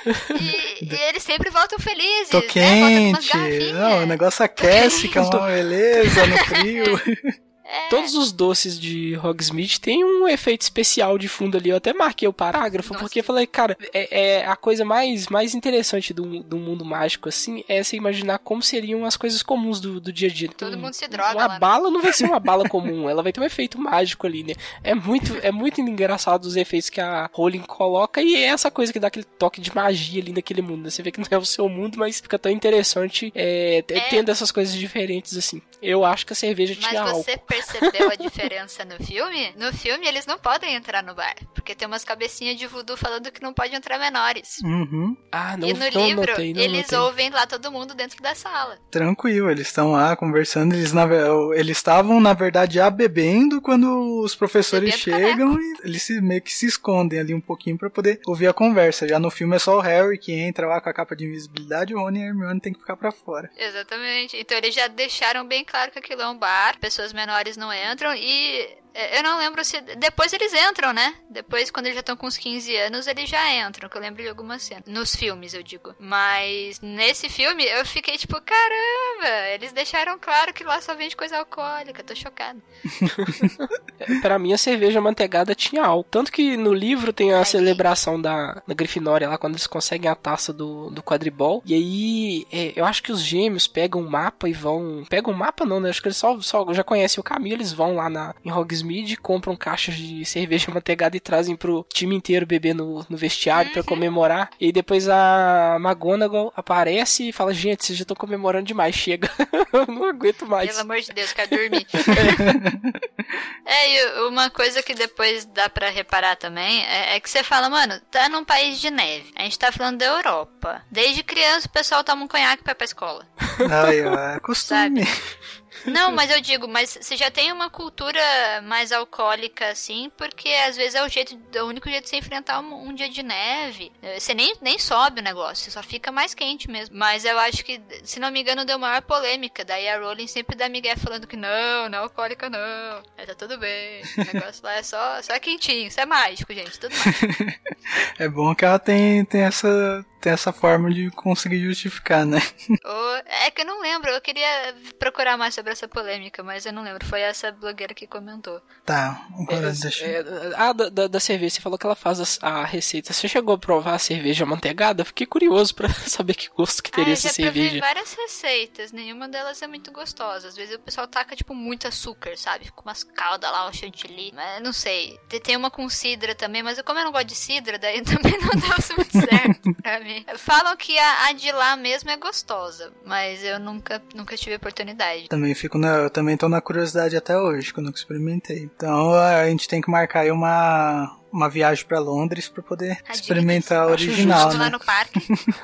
E, e eles sempre voltam felizes, Tô né? Voltam com umas quente. garrafinhas. Não, o negócio aquece, que é uma beleza no frio. É. Todos os doces de Hogsmeade tem um efeito especial de fundo ali. Eu até marquei o parágrafo, Nossa. porque eu falei, cara, é, é a coisa mais, mais interessante do, do mundo mágico, assim, é você imaginar como seriam as coisas comuns do, do dia a dia. Todo Então, mundo se droga Uma lá, né? bala não vai ser uma bala comum, ela vai ter um efeito mágico ali, né? É muito, é muito engraçado os efeitos que a Rowling coloca, e é essa coisa que dá aquele toque de magia ali naquele mundo, né? Você vê que não é o seu mundo, mas fica tão interessante é, É. tendo essas coisas diferentes, assim. Eu acho que a cerveja Mas tinha você álcool. percebeu a diferença no filme? No filme eles não podem entrar no bar, porque tem umas cabecinhas de voodoo falando que não pode entrar menores. Uhum. Ah, não, e no não livro, notei, não eles notei. ouvem lá todo mundo dentro da sala. Tranquilo, eles estão lá conversando, eles na ve- eles estavam na verdade já bebendo quando os professores Bebendo chegam e eles se, meio que se escondem ali um pouquinho pra poder ouvir a conversa. Já no filme é só o Harry que entra lá com a capa de invisibilidade, o Rony e a Hermione tem que ficar pra fora. Exatamente. Então eles já deixaram bem claro que aquilo é um bar, pessoas menores não entram e Eu não lembro se... Depois eles entram, né? Depois, quando eles já estão com uns quinze anos, eles já entram, que eu lembro de alguma cena. Nos filmes, eu digo. Mas nesse filme, eu fiquei tipo, caramba, eles deixaram claro que lá só vende coisa alcoólica. Tô chocada. Pra mim, a cerveja manteigada tinha álcool. Tanto que no livro tem a Ai, celebração da, da Grifinória lá, quando eles conseguem a taça do, do quadribol. E aí, é, eu acho que os gêmeos pegam um mapa e vão... Pegam um mapa não, né? Acho que eles só, só já conhecem o caminho, eles vão lá na, em Hogsmeade, compram caixas de cerveja manteigada e trazem pro time inteiro beber no, no vestiário uhum. pra comemorar. E aí depois a McGonagall aparece e fala, gente, vocês já estão comemorando demais, chega. Eu não aguento mais. Pelo amor de Deus, quero dormir. É, e uma coisa que depois dá pra reparar também é, é que você fala, mano, tá num país de neve. A gente tá falando da Europa. Desde criança o pessoal toma um conhaque pra ir pra escola. Ai, é costume. Sabe? Não, mas eu digo, mas você já tem uma cultura mais alcoólica, assim, porque às vezes é o jeito, é o único jeito de você enfrentar um, um dia de neve. Você nem, nem sobe o negócio, só fica mais quente mesmo. Mas eu acho que, se não me engano, deu maior polêmica. Daí a Rowling sempre dá migué falando que não, não é alcoólica não. Aí tá tudo bem, o negócio lá é só, só quentinho, isso é mágico, gente, tudo mágico. É bom que ela tem, tem essa... tem essa forma de conseguir justificar, né? Oh, é que eu não lembro, eu queria procurar mais sobre essa polêmica, mas eu não lembro, foi essa blogueira que comentou. Tá, agora é, deixa é, Ah, da, da, da cerveja, você falou que ela faz a, a receita. Você chegou a provar a cerveja manteigada? Fiquei curioso pra saber que gosto que teria ah, essa já cerveja. Eu já provei várias receitas, nenhuma delas é muito gostosa. Às vezes o pessoal taca, tipo, muito açúcar, sabe? Com umas caldas lá, um chantilly, mas não sei. Tem uma com cidra também, mas como eu não gosto de cidra, daí também não deu muito certo pra mim. Falam que a, a de lá mesmo é gostosa, mas eu nunca, nunca tive oportunidade. Também fico na, eu também tô na curiosidade até hoje, que eu nunca experimentei. Então a gente tem que marcar aí uma, uma viagem pra Londres pra poder a experimentar a original, justo, né? Lá no parque.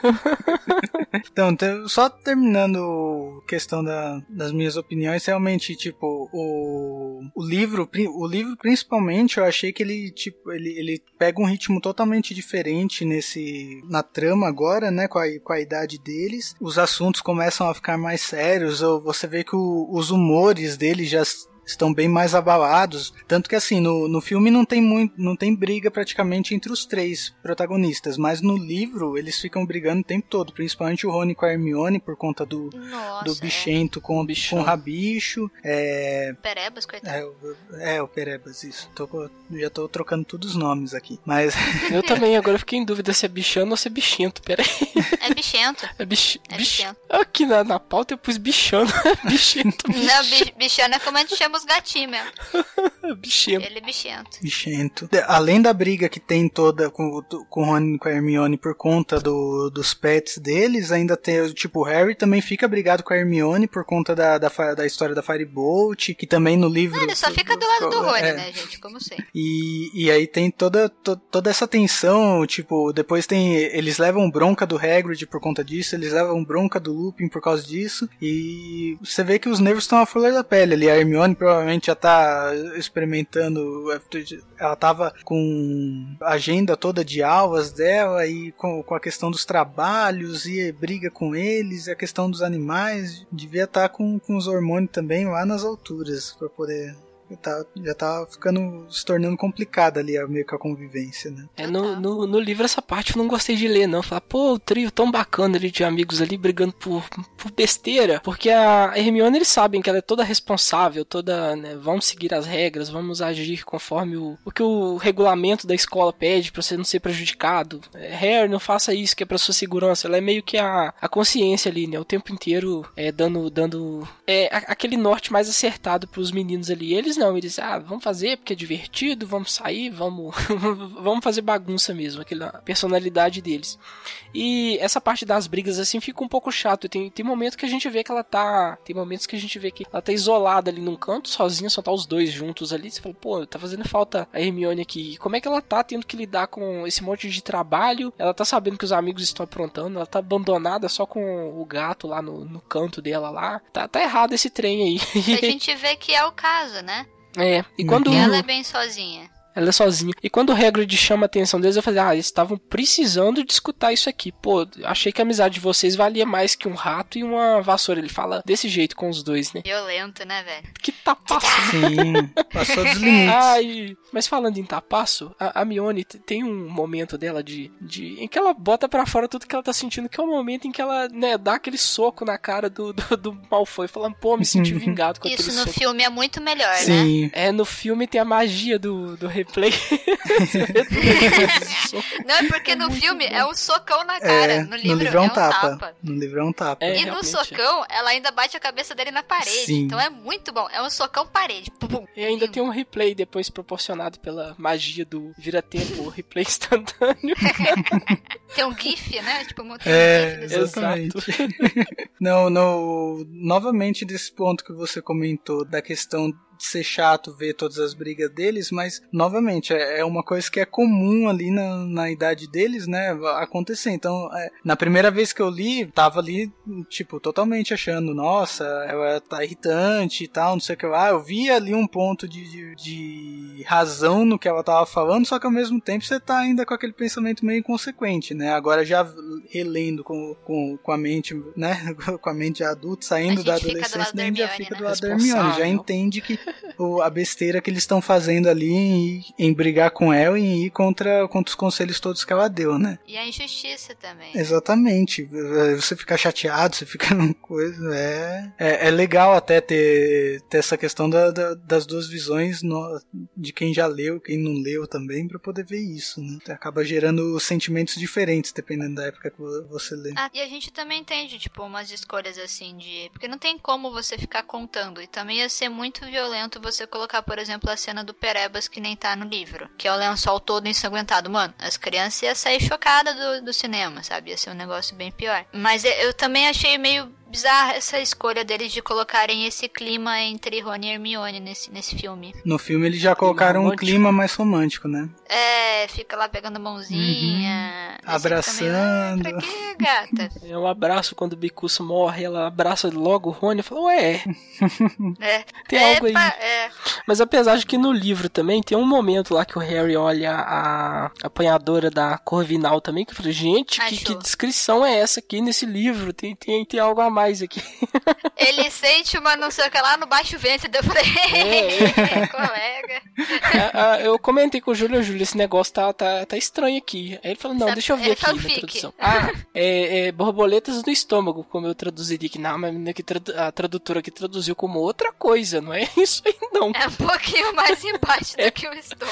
Então, só terminando a questão da, das minhas opiniões, realmente, tipo, o, o livro, o livro principalmente, eu achei que ele, tipo, ele, ele pega um ritmo totalmente diferente nesse, na trama agora, né, com a, com a idade deles. Os assuntos começam a ficar mais sérios, ou você vê que o, os humores deles já estão bem mais abalados, tanto que assim, no, no filme não tem muito, não tem briga praticamente entre os três protagonistas, mas no livro eles ficam brigando o tempo todo, principalmente o Rony com a Hermione por conta do, Nossa, do bichento é. com, com o rabicho, é... Perebas, coitado. É, o, é, o Perebas, isso. Tô, já tô trocando todos os nomes aqui, mas... Eu também, agora eu fiquei em dúvida se é bichano ou se é bichento, peraí. É bichento. É, bich, é bich, bichento. Aqui na, na pauta eu pus bichano, bichento, bichento. Não, bichano é como a gente chama os gatinhos mesmo. Bichento. Ele é bichento. Bichento. Além da briga que tem toda com, com o Rony e com a Hermione por conta do, dos pets deles, ainda tem, tipo, o Harry também fica brigado com a Hermione por conta da, da, da história da Firebolt, que também no livro... Não, ele só fica do lado do Rony, é, né, gente, como sempre. E, e aí tem toda, to, toda essa tensão, tipo, depois tem... Eles levam bronca do Hagrid por conta disso, eles levam bronca do Lupin por causa disso, e você vê que os nervos estão à flor da pele ali. A Hermione provavelmente já tá experimentando, ela tava com a agenda toda de aulas dela e com, com a questão dos trabalhos e briga com eles, e a questão dos animais, devia estar tá com, com os hormônios também lá nas alturas para poder... Tá, já tá ficando, se tornando complicada ali meio que a convivência, né? É, no, no, no livro essa parte eu não gostei de ler, não. Falar, pô, o trio tão bacana ali de amigos ali brigando por, por besteira. Porque a Hermione, eles sabem que ela é toda responsável, toda, né, vamos seguir as regras, vamos agir conforme o, o que o regulamento da escola pede pra você não ser prejudicado. É, Harry, não faça isso que é pra sua segurança. Ela é meio que a, a consciência ali, né? O tempo inteiro é, dando, dando é, a, aquele norte mais acertado pros meninos ali. Eles não, eles, ah, vamos fazer porque é divertido, vamos sair, vamos vamos fazer bagunça mesmo, aquela personalidade deles. E essa parte das brigas, assim, fica um pouco chato. Tem, tem momentos que a gente vê que ela tá, tem momentos que a gente vê que ela tá isolada ali num canto, sozinha, só tá os dois juntos ali, você fala, pô, tá fazendo falta a Hermione aqui. E como é que ela tá tendo que lidar com esse monte de trabalho? Ela tá sabendo que os amigos estão aprontando, ela tá abandonada só com o gato lá no, no canto dela lá. Tá, tá errado esse trem aí. A gente vê que é o caso, né? É, e quando... E ela é bem sozinha. ela é sozinha. E quando o Hagrid chama a atenção deles, eu falei, ah, eles estavam precisando de escutar isso aqui. Pô, achei que a amizade de vocês valia mais que um rato e uma vassoura. Ele fala desse jeito com os dois, né? Violento, né, velho? Que tapaço. Sim, passou dos limites. Ai, mas falando em tapaço, a, a Mione tem um momento dela de, de... em que ela bota pra fora tudo que ela tá sentindo, que é o momento em que ela, né, dá aquele soco na cara do, do, do Malfoy, falando, pô, me senti vingado com Isso aquele no soco. filme é muito melhor, Sim. né? É, no filme tem a magia do, do replay. Não, é porque no filme é um socão na cara. É, no livro, no livro é um, é um tapa. tapa. No livro é um tapa. É, E no realmente. socão, ela ainda bate a cabeça dele na parede. Sim. Então é muito bom. É um socão parede. Pum, pum. E ainda tem um replay depois proporcionado pela magia do vira-tempo, o replay instantâneo. Tem um gif, né? Tipo, um tem É, um gif desse exatamente. Não, não, novamente desse ponto que você comentou, da questão de ser chato ver todas as brigas deles, mas novamente é, é uma coisa que é comum ali na, na idade deles, né, acontecer. Então, é, na primeira vez que eu li, tava ali, tipo, totalmente achando, nossa, ela tá irritante e tal, não sei o que lá. Eu via ali um ponto de, de, de razão no que ela tava falando, só que ao mesmo tempo você tá ainda com aquele pensamento meio inconsequente, né? Agora já relendo com, com, com a mente, né, com a mente adulta, saindo da adolescência, nem já fica do lado da Hermione, já entende que o, a besteira que eles estão fazendo ali em, em brigar com ela e em ir contra, contra os conselhos todos que ela deu, né? E a injustiça também. Exatamente. Você fica chateado, você fica numa coisa... É, é, é legal até ter, ter essa questão da, da, das duas visões no, de quem já leu, quem não leu também, pra poder ver isso, né? Acaba gerando sentimentos diferentes, dependendo da época que você lê. Ah, e a gente também entende, tipo, umas escolhas assim de... Porque não tem como você ficar contando. E também ia ser muito violento você colocar, por exemplo, a cena do Perebas que nem tá no livro. Que é o lençol todo ensanguentado. Mano, as crianças iam sair chocadas do, do cinema, sabe? Ia ser um negócio bem pior. Mas eu também achei meio bizarra essa escolha deles de colocarem esse clima entre Rony e Hermione nesse, nesse filme. No filme eles já colocaram um clima mais romântico, né? É, fica lá pegando a mãozinha. Uhum. Abraçando. Meio, ah, pra quê, gata? É um abraço quando o Bicuço morre, ela abraça logo o Rony e fala, ué, É. tem é, algo aí. Pa, é. Mas apesar de que no livro também tem um momento lá que o Harry olha a apanhadora da Corvinal também, que eu falei, gente, que, que descrição é essa aqui nesse livro? Tem, tem, tem algo a mais aqui. Ele sente uma não sei o que lá no baixo ventre, eu falei, é, é. colega. É, eu comentei com o Júlio, Júlio, esse negócio tá, tá, tá estranho aqui. Aí ele falou, não, Sabe, deixa eu ver é aqui na fanfic. tradução. Ah, é, é borboletas no estômago, como eu traduziria aqui. Não, mas a, tradu a tradutora aqui traduziu como outra coisa, não é isso aí não. É um pouquinho mais embaixo do é. que o estômago.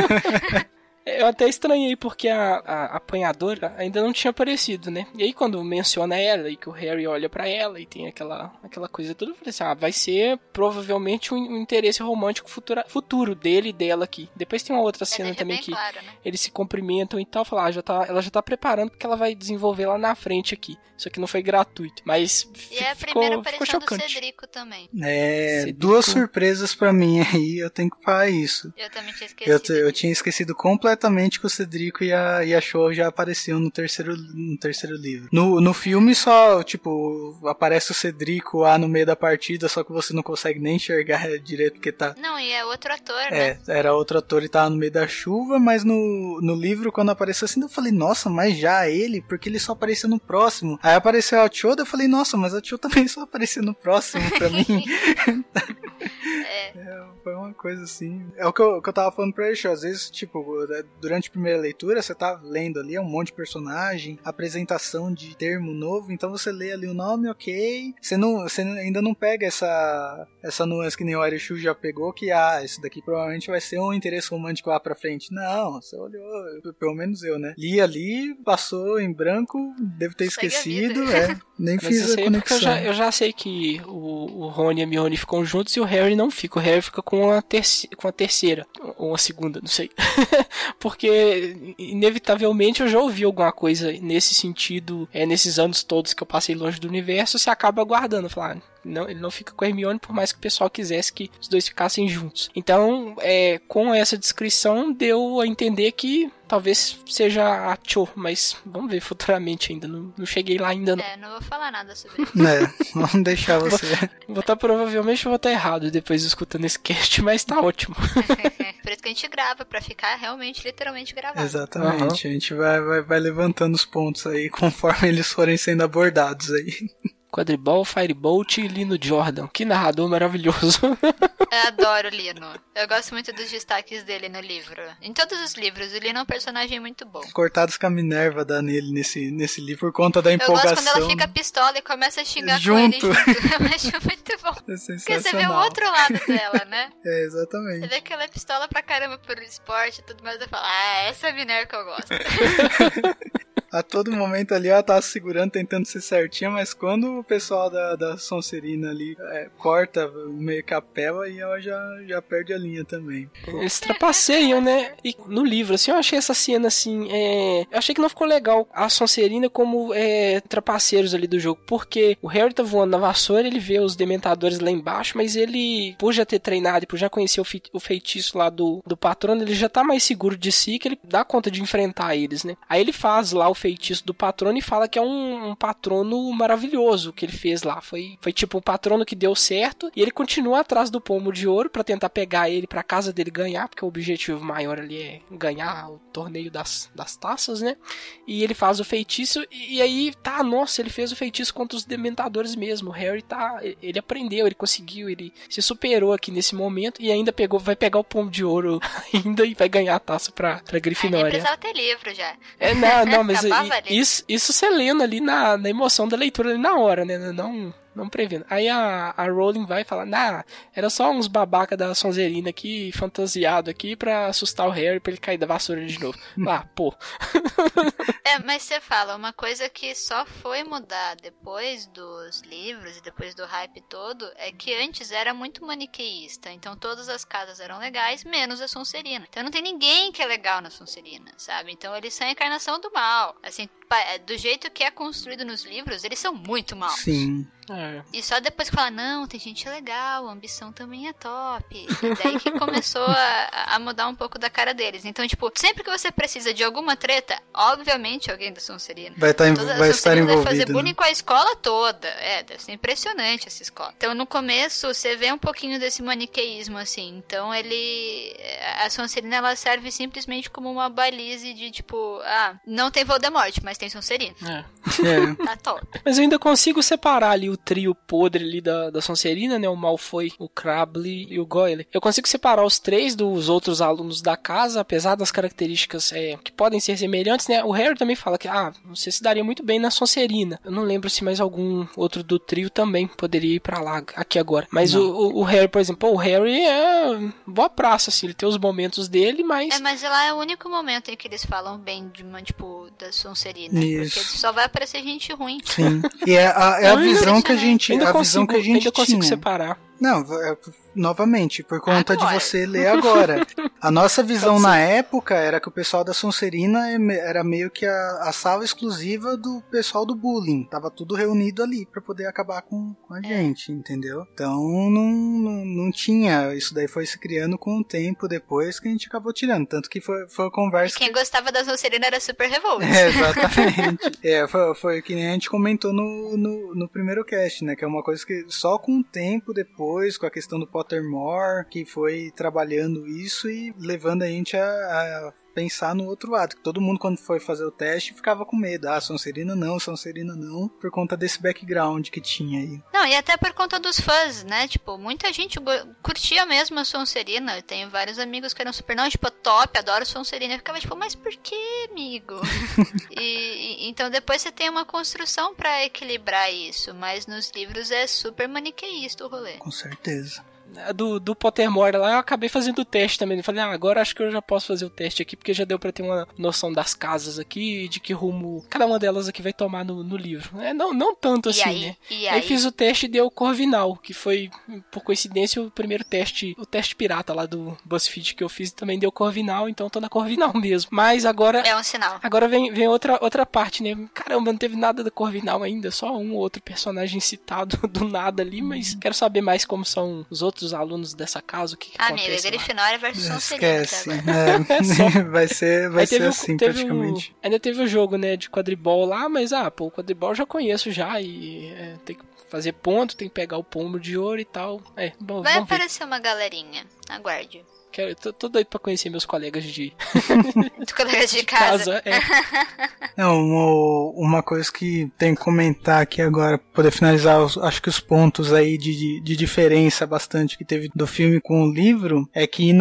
Eu até estranhei porque a, a apanhadora ainda não tinha aparecido, né? E aí quando menciona ela e que o Harry olha pra ela e tem aquela, aquela coisa toda, eu falei assim, ah, vai ser provavelmente um, um interesse romântico futura, futuro dele e dela aqui. Depois tem uma outra cena é, também que claro, né? eles se cumprimentam e tal, falar, ah, já tá, ela já tá preparando porque ela vai desenvolver lá na frente aqui. Isso aqui não foi gratuito, mas E é a ficou, primeira ficou aparição do chocante. Cedrico também. É, Cedrico. Duas surpresas pra mim aí, eu tenho que falar isso. Eu também tinha esquecido. Eu, te, eu tinha esquecido completamente que o Cedrico e a, e a Cho já apareciam no terceiro, no terceiro livro. No, no filme só, tipo, aparece o Cedrico lá no meio da partida, só que você não consegue nem enxergar direito porque tá... Não, e é outro ator, É, né? era outro ator e tava no meio da chuva, mas no, no livro, quando apareceu assim, eu falei, nossa, mas já ele? Porque ele só apareceu no próximo. Aí apareceu a Cho, eu falei, nossa, mas a Cho também só apareceu no próximo pra mim. É. É, foi uma coisa assim. É o que eu, que eu tava falando pra ele, às vezes, tipo, durante a primeira leitura, você tá lendo ali, é um monte de personagem, apresentação de termo novo, então você lê ali o nome, ok. Você, não, você ainda não pega essa, essa nuance que nem o Arishu já pegou, que, ah, isso daqui provavelmente vai ser um interesse romântico lá pra frente. Não, você olhou, pelo menos eu, né? Li ali, passou em branco, devo ter Segue esquecido, é. Nem Mas fiz isso a aí é porque conexão. eu já, eu já sei que o, o Rony e a Hermione ficam juntos e o Harry não fica. O Harry fica com a, terci com a terceira, ou uma segunda, não sei. Porque, inevitavelmente, eu já ouvi alguma coisa nesse sentido, é, nesses anos todos que eu passei longe do universo, você acaba guardando. Falar, ah, Não, ele não fica com a Hermione, por mais que o pessoal quisesse que os dois ficassem juntos. Então, é, com essa descrição, deu a entender que talvez seja a Cho, mas vamos ver futuramente ainda. Não, não cheguei lá ainda, não. É, não vou falar nada sobre isso. É, vamos deixar você. Vou estar provavelmente vou estar errado depois escutando esse cast, mas tá ótimo. Por isso que a gente grava, pra ficar realmente, literalmente gravado. Exatamente, uhum. A gente vai, vai, vai levantando os pontos aí conforme eles forem sendo abordados aí. Quadribol, Firebolt e Lino Jordan. Que narrador maravilhoso. Eu adoro o Lino. Eu gosto muito dos destaques dele no livro. Em todos os livros, o Lino é um personagem muito bom. Cortados com a Minerva dá nele nesse, nesse livro por conta da empolgação. Eu gosto quando ela fica pistola e começa a xingar junto. com ele junto. Eu acho muito bom. É sensacional. Porque você vê o outro lado dela, né? É, exatamente. Você vê que ela é pistola pra caramba por esporte e tudo mais. Eu falo, ah, essa é a Minerva que eu gosto. A todo momento ali ela tá se segurando, tentando ser certinha, mas quando o pessoal da, da Sonserina ali é, corta meio capela, e ela já, já perde a linha também. Eles trapaceiam, né? E no livro, assim, eu achei essa cena, assim, é... eu achei que não ficou legal a Sonserina como é, trapaceiros ali do jogo, porque o Harry tá voando na vassoura, ele vê os dementadores lá embaixo, mas ele, por já ter treinado e por já conhecer o, fi- o feitiço lá do, do patrono, ele já tá mais seguro de si, que ele dá conta de enfrentar eles, né? Aí ele faz lá o feitiço do patrono e fala que é um, um patrono maravilhoso que ele fez lá. Foi, foi tipo um patrono que deu certo e ele continua atrás do pomo de ouro pra tentar pegar ele pra casa dele ganhar, porque o objetivo maior ali é ganhar o torneio das, das taças, né? E ele faz o feitiço e, e aí, tá, nossa, ele fez o feitiço contra os dementadores mesmo. O Harry tá, ele aprendeu, ele conseguiu, ele se superou aqui nesse momento e ainda pegou, vai pegar o pomo de ouro ainda e vai ganhar a taça pra, pra Grifinória. Nem precisava ter livro já. É, não, não, mas e, isso, isso você lendo ali na, na emoção da leitura ali na hora, né? Não, não prevendo. Aí a, a Rowling vai falar, nah, era só uns babaca da Sonserina aqui, fantasiado aqui pra assustar o Harry pra ele cair da vassoura de novo. Ah, pô. É, mas você fala, uma coisa que só foi mudar depois dos livros e depois do hype todo, é que antes era muito maniqueísta, então todas as casas eram legais, menos a Sonserina. Então não tem ninguém que é legal na Sonserina, sabe? Então eles são a encarnação do mal. Assim, do jeito que é construído nos livros, eles são muito maus. Sim. É. E só depois que fala, não, tem gente legal, a ambição também é top. E daí que começou a, a mudar um pouco da cara deles. Então, tipo, sempre que você precisa de alguma treta, obviamente alguém da Sonserina. Vai, tá, Toda, vai estar envolvido. Vai fazer bullying, né? com a escola toda. É, deve ser impressionante essa escola. Então, no começo, você vê um pouquinho desse maniqueísmo, assim. Então, ele... A Sonserina, ela serve simplesmente como uma balize de, tipo, ah, não tem Voldemort, mas tem Sonserina. É. É. Tá top. Mas eu ainda consigo separar ali o trio podre ali da, da Sonserina, né? O Malfoy, o Crabbe e o Goyle. Eu consigo separar os três dos outros alunos da casa, apesar das características é, que podem ser semelhantes, né? O Harry também fala que, ah, você se daria muito bem na Sonserina. Eu não lembro se mais algum outro do trio também poderia ir pra lá, aqui agora. Mas o, o, o Harry, por exemplo, o Harry é boa praça, assim, ele tem os momentos dele, mas... É, mas lá é o único momento em que eles falam bem de uma, tipo, da Sonserina. Isso. Porque só vai aparecer gente ruim. Sim. E é a, é a visão que a gente, ainda a consigo, visão que a gente ainda consigo tinha. separar. Não, é, novamente, por conta Agora. de você ler agora. A nossa visão Pode na ser. época era que o pessoal da Sonserina era meio que a, a sala exclusiva do pessoal do bullying. Tava tudo reunido ali pra poder acabar com, com a gente, entendeu? Então não, não, não tinha. Isso daí foi se criando com o tempo depois que a gente acabou tirando. Tanto que foi, foi a conversa. Quem que... gostava da Sonserina era super revolto. É, exatamente. é, foi, foi que nem a gente comentou no, no, no primeiro cast, né? Que é uma coisa que só com o tempo depois, com a questão do Pottermore, que foi trabalhando isso e levando a gente a, a pensar no outro lado. Que todo mundo, quando foi fazer o teste, ficava com medo. Ah, Sonserina não, Sonserina não, por conta desse background que tinha aí. Não, e até por conta dos fãs, né? Tipo, muita gente curtia mesmo a Sonserina. Eu tenho vários amigos que eram super, não, tipo, top, adoro Sonserina. Eu ficava tipo, mas por que, amigo? e, e então depois você tem uma construção pra equilibrar isso, mas nos livros é super maniqueísta o rolê. Com certeza. do, do Pottermore lá, eu acabei fazendo o teste também. Eu falei, ah, agora acho que eu já posso fazer o teste aqui, porque já deu pra ter uma noção das casas aqui, de que rumo cada uma delas aqui vai tomar no, no livro. É, não, não tanto E assim, aí? né? E Aí aí? fiz o teste e deu Corvinal, que foi, por coincidência, o primeiro teste, o teste pirata lá do BuzzFeed que eu fiz também deu Corvinal, então tô na Corvinal mesmo. Mas agora... É um sinal. Agora vem, vem outra, outra parte, né? Caramba, não teve nada da Corvinal ainda, só um ou outro personagem citado do nada ali, mas quero saber mais como são os outros alunos dessa casa, o que, que Amigo, acontece lá. Grifinória versus Sonserina. Esquece. até agora. É, vai ser, vai Aí ser teve o- assim, teve praticamente. o- ainda teve o jogo, né, de quadribol lá, mas ah, pô, o quadribol eu já conheço já e é, tem que fazer ponto, tem que pegar o pomo de ouro e tal. É, bom, Vai vamos ver. aparecer uma galerinha. Aguarde. Quero, tô, tô doido pra conhecer meus colegas de Os colegas de casa. casa. É. Não, uma, uma coisa que tem que comentar aqui agora, pra poder finalizar, os- acho que os pontos aí de, de, de diferença bastante que teve do filme com o livro, é que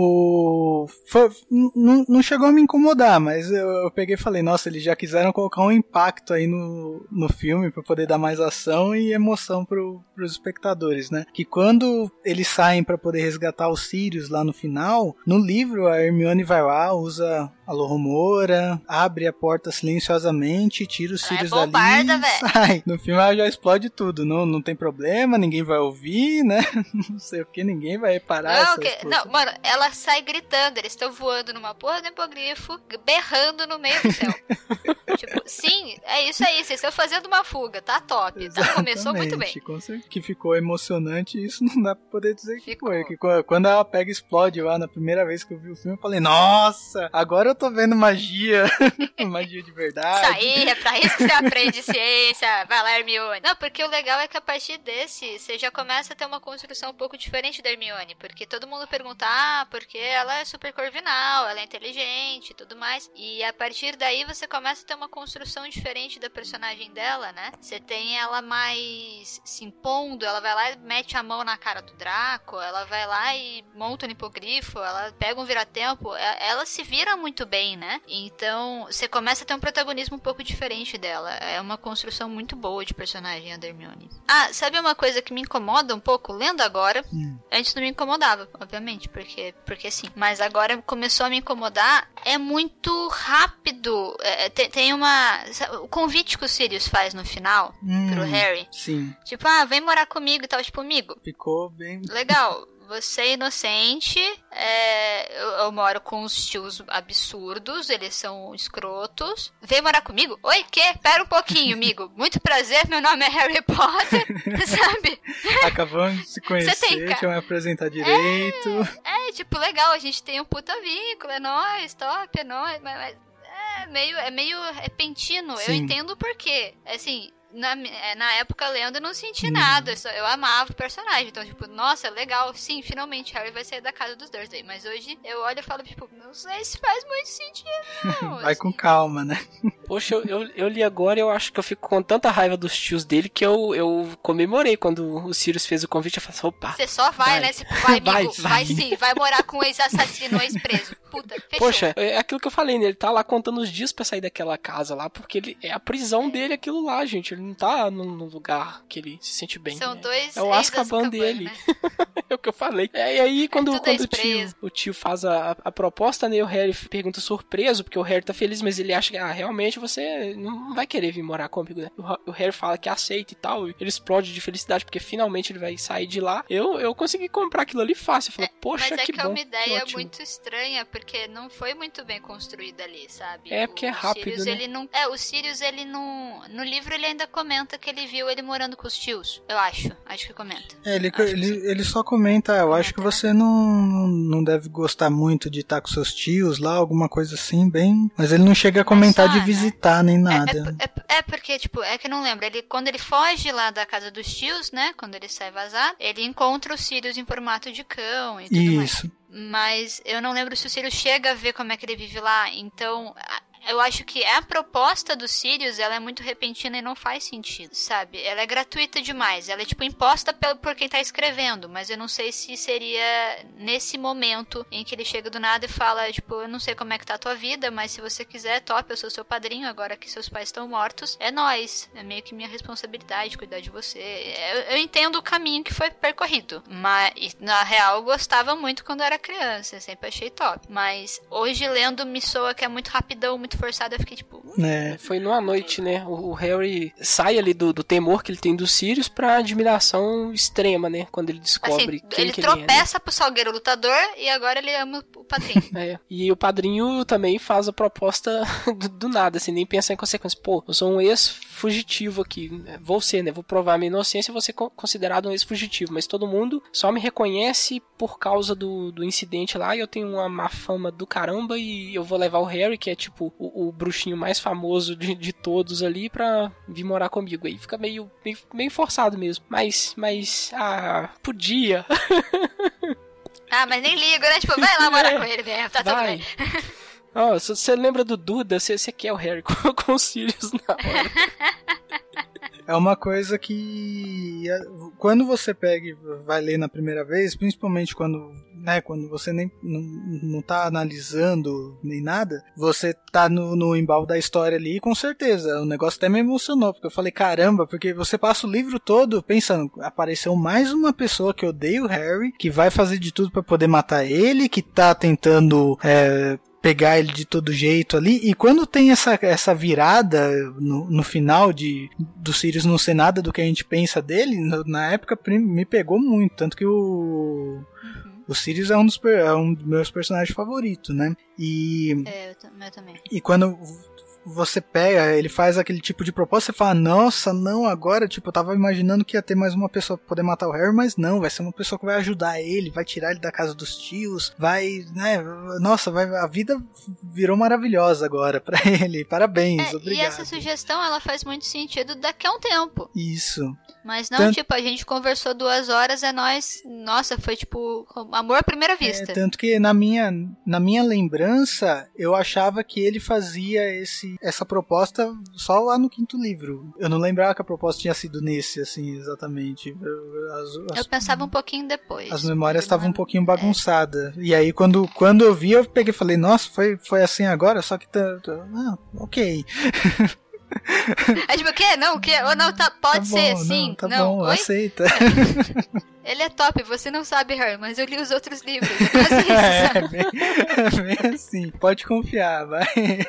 no... foi- não, não chegou a me incomodar, mas eu, eu peguei e falei, nossa, eles já quiseram colocar um impacto aí no, no filme pra poder dar mais ação e emoção pro, pros espectadores, né? Que quando eles saem pra poder resgatar os Sirius lá no final, no livro a Hermione vai lá, usa a Lohomora, abre a porta silenciosamente, tira os Ela é Sirius dali bombarda, e velho. sai. No filme ela já explode tudo, não, não tem problema, ninguém vai ouvir, né? Não sei o que, ninguém vai reparar Não, essa que, explosão. não, mano, ela sai gritando, eles estão voando numa porra do hipogrifo, berrando no meio do céu. Tipo, sim, é isso aí, vocês estão fazendo uma fuga, tá top, tá? Começou muito bem. Exatamente, com certeza. Que ficou emocionante, isso não dá pra poder dizer que Ficou. foi. Que qu- quando ela pega e explode lá na primeira vez que eu vi o filme, eu falei, nossa, agora eu tô vendo magia, magia de verdade. Isso aí, é pra isso que você aprende ciência, vai lá, Hermione. Não, porque o legal é que a partir desse, você já começa a ter uma construção um pouco diferente da Hermione, porque todo mundo pergunta, ah, porque ela é super corvinal, ela é inteligente e tudo mais, e a partir daí você começa a ter uma construção diferente da personagem dela, né? Você tem ela mais se impondo, ela vai lá e mete a mão na cara do Draco, ela vai lá e monta um hipogrifo, ela pega um vira-tempo, e- ela se vira muito bem, né? Então, você começa a ter um protagonismo um pouco diferente dela. É uma construção muito boa de personagem, a da Hermione. Ah, sabe uma coisa que me incomoda um pouco, lendo agora? Hum. Antes não me incomodava, obviamente, porque, porque sim. Mas agora começou a me incomodar. É muito rápido. É, tem, tem uma... sabe, o convite que o Sirius faz no final, Hum, pro Harry. Sim, Tipo, ah, vem morar comigo e tal. Tipo, amigo, ficou bem... legal, você é inocente, é, eu, eu moro com os tios absurdos, eles são escrotos. Vem morar comigo? Oi, quê? Pera um pouquinho, amigo. Muito prazer, meu nome é Harry Potter, sabe? Acabamos de se conhecer, tem ca- deixa eu me apresentar direito. É, tipo, legal, a gente tem um puta vínculo, é nóis, top, é nóis, mas, mas é meio, é meio repentino, eu Sim. entendo o porquê. Assim, na, é, na época lendo eu não senti Hum. nada, eu, só, eu amava o personagem, então tipo, nossa, legal, sim, finalmente Harry vai sair da casa dos Dursley, mas hoje eu olho e falo, tipo, não sei se faz muito sentido não. Vai assim. com calma, né? Poxa, eu, eu, eu li agora e eu acho que eu fico com tanta raiva dos tios dele que eu, eu comemorei quando o Sirius fez o convite. Eu falei assim, opa, Você só vai, Vai. né? Tipo, vai, amigo, Vai, vai, vai. sim, vai morar com o ex-assassino, ex-preso. Puta, fechou. poxa, é aquilo que eu falei, né? Ele tá lá contando os dias pra sair daquela casa lá, porque ele é a prisão dele aquilo lá, gente. Ele não tá num, num lugar que ele se sente bem. São né? dois É o ex-Azkaban, Azkaban dele. né? É o que eu falei. É, e aí, quando, tudo quando o, tio, ex-preso. o tio faz a, a proposta, né? O Harry pergunta surpreso, porque o Harry tá feliz, mas ele acha que, ah, realmente você não vai querer vir morar comigo, né? O, Ra- o Harry fala que aceita e tal, e ele explode de felicidade, porque finalmente ele vai sair de lá. Eu, eu consegui comprar aquilo ali fácil. Eu falei, poxa, Mas é que que é bom. uma que ideia ótimo. muito estranha, porque não foi muito bem construída ali, sabe? É, porque é O rápido, Sirius, né? ele não... É, o Sirius, ele não... No livro ele ainda comenta que ele viu ele morando com os tios. Eu acho. Acho que comenta. É, ele, Acho que ele, sim. ele só comenta, eu acho que Comenta, você não, não deve gostar muito de estar com seus tios lá, alguma coisa assim, bem... Mas ele não chega a comentar só, de né? visitar nem É, nada. é, é, é porque, tipo, é que eu não lembro. Ele, quando ele foge lá da casa dos tios, né? Quando ele sai vazado, ele encontra os Sirius em formato de cão e tudo mais. Isso. Mas eu não lembro se o Sirius chega a ver como é que ele vive lá. Então, a- eu acho que a proposta do Sirius, ela é muito repentina e não faz sentido, sabe? Ela é gratuita demais, ela é tipo imposta por, por quem tá escrevendo, mas eu não sei se seria nesse momento em que ele chega do nada e fala, tipo, eu não sei como é que tá a tua vida, mas se você quiser, top, eu sou seu padrinho, agora que seus pais estão mortos, é nóis, é meio que minha responsabilidade cuidar de você. Eu, eu entendo o caminho que foi percorrido, mas na real eu gostava muito quando eu era criança, eu sempre achei top, mas hoje lendo me soa que é muito rapidão, muito forçado, eu fiquei tipo... É. Foi numa noite, né, o, o Harry sai ali do, do temor que ele tem do Sirius pra admiração extrema, né, quando ele descobre assim, quem ele que tropeça ele é, né? pro Salgueiro Lutador e agora ele ama o padrinho. É. E o padrinho também faz a proposta do, do nada, assim, nem pensar em consequências. Pô, eu sou um ex-fugitivo aqui, vou ser, né, vou provar minha inocência e vou ser considerado um ex-fugitivo, mas todo mundo só me reconhece por causa do, do incidente lá e eu tenho uma má fama do caramba e eu vou levar o Harry, que é tipo o, o bruxinho mais famoso de, de todos ali, pra vir morar comigo. Aí fica meio, meio, meio forçado mesmo. Mas, mas, ah, podia. Ah, mas nem ligo, né? Tipo, vai lá morar é, com ele, né? Tá tudo bem. Oh, se você lembra do Duda, você, você quer o Harry com, com os Sirius na hora. É uma coisa que quando você pega e vai ler na primeira vez, principalmente quando, né, quando você nem não, não tá analisando nem nada, você tá no, no embalo da história ali, com certeza, o negócio até me emocionou, porque eu falei, caramba, porque você passa o livro todo pensando, apareceu mais uma pessoa que odeia o Harry, que vai fazer de tudo pra poder matar ele, que tá tentando... É, pegar ele de todo jeito ali, e quando tem essa, essa virada no, no final de, do Sirius não ser nada do que a gente pensa dele, no, na época me pegou muito, tanto que o uhum. o Sirius é um, dos, é um dos meus personagens favoritos, né? E, é, eu, eu também. E quando você pega, ele faz aquele tipo de proposta, você fala, nossa, não, agora, tipo, eu tava imaginando que ia ter mais uma pessoa pra poder matar o Harry, mas não, vai ser uma pessoa que vai ajudar ele, vai tirar ele da casa dos tios, vai, né, nossa, vai, a vida virou maravilhosa agora pra ele, parabéns, é, obrigado. E essa sugestão, ela faz muito sentido daqui a um tempo. Isso. Mas não, tanto... tipo, a gente conversou duas horas, é nós, nossa, foi tipo, amor à primeira vista. É, tanto que na minha, na minha lembrança, eu achava que ele fazia esse, essa proposta só lá no quinto livro. Eu não lembrava que a proposta tinha sido nesse, assim, exatamente. As, as, eu pensava um pouquinho depois. As memórias estavam um pouquinho bagunçadas. É. E aí, quando, quando eu vi, eu peguei e falei, nossa, foi, foi assim agora? Só que tá... tá ah, ok. É tipo, o quê? Não, o quê? Ou não, tá, pode tá ser, bom, sim. Não, tá não. bom, Oi? aceita. Ele é top, você não sabe, Harry, mas eu li os outros livros. É, é, bem, é bem assim, pode confiar, vai.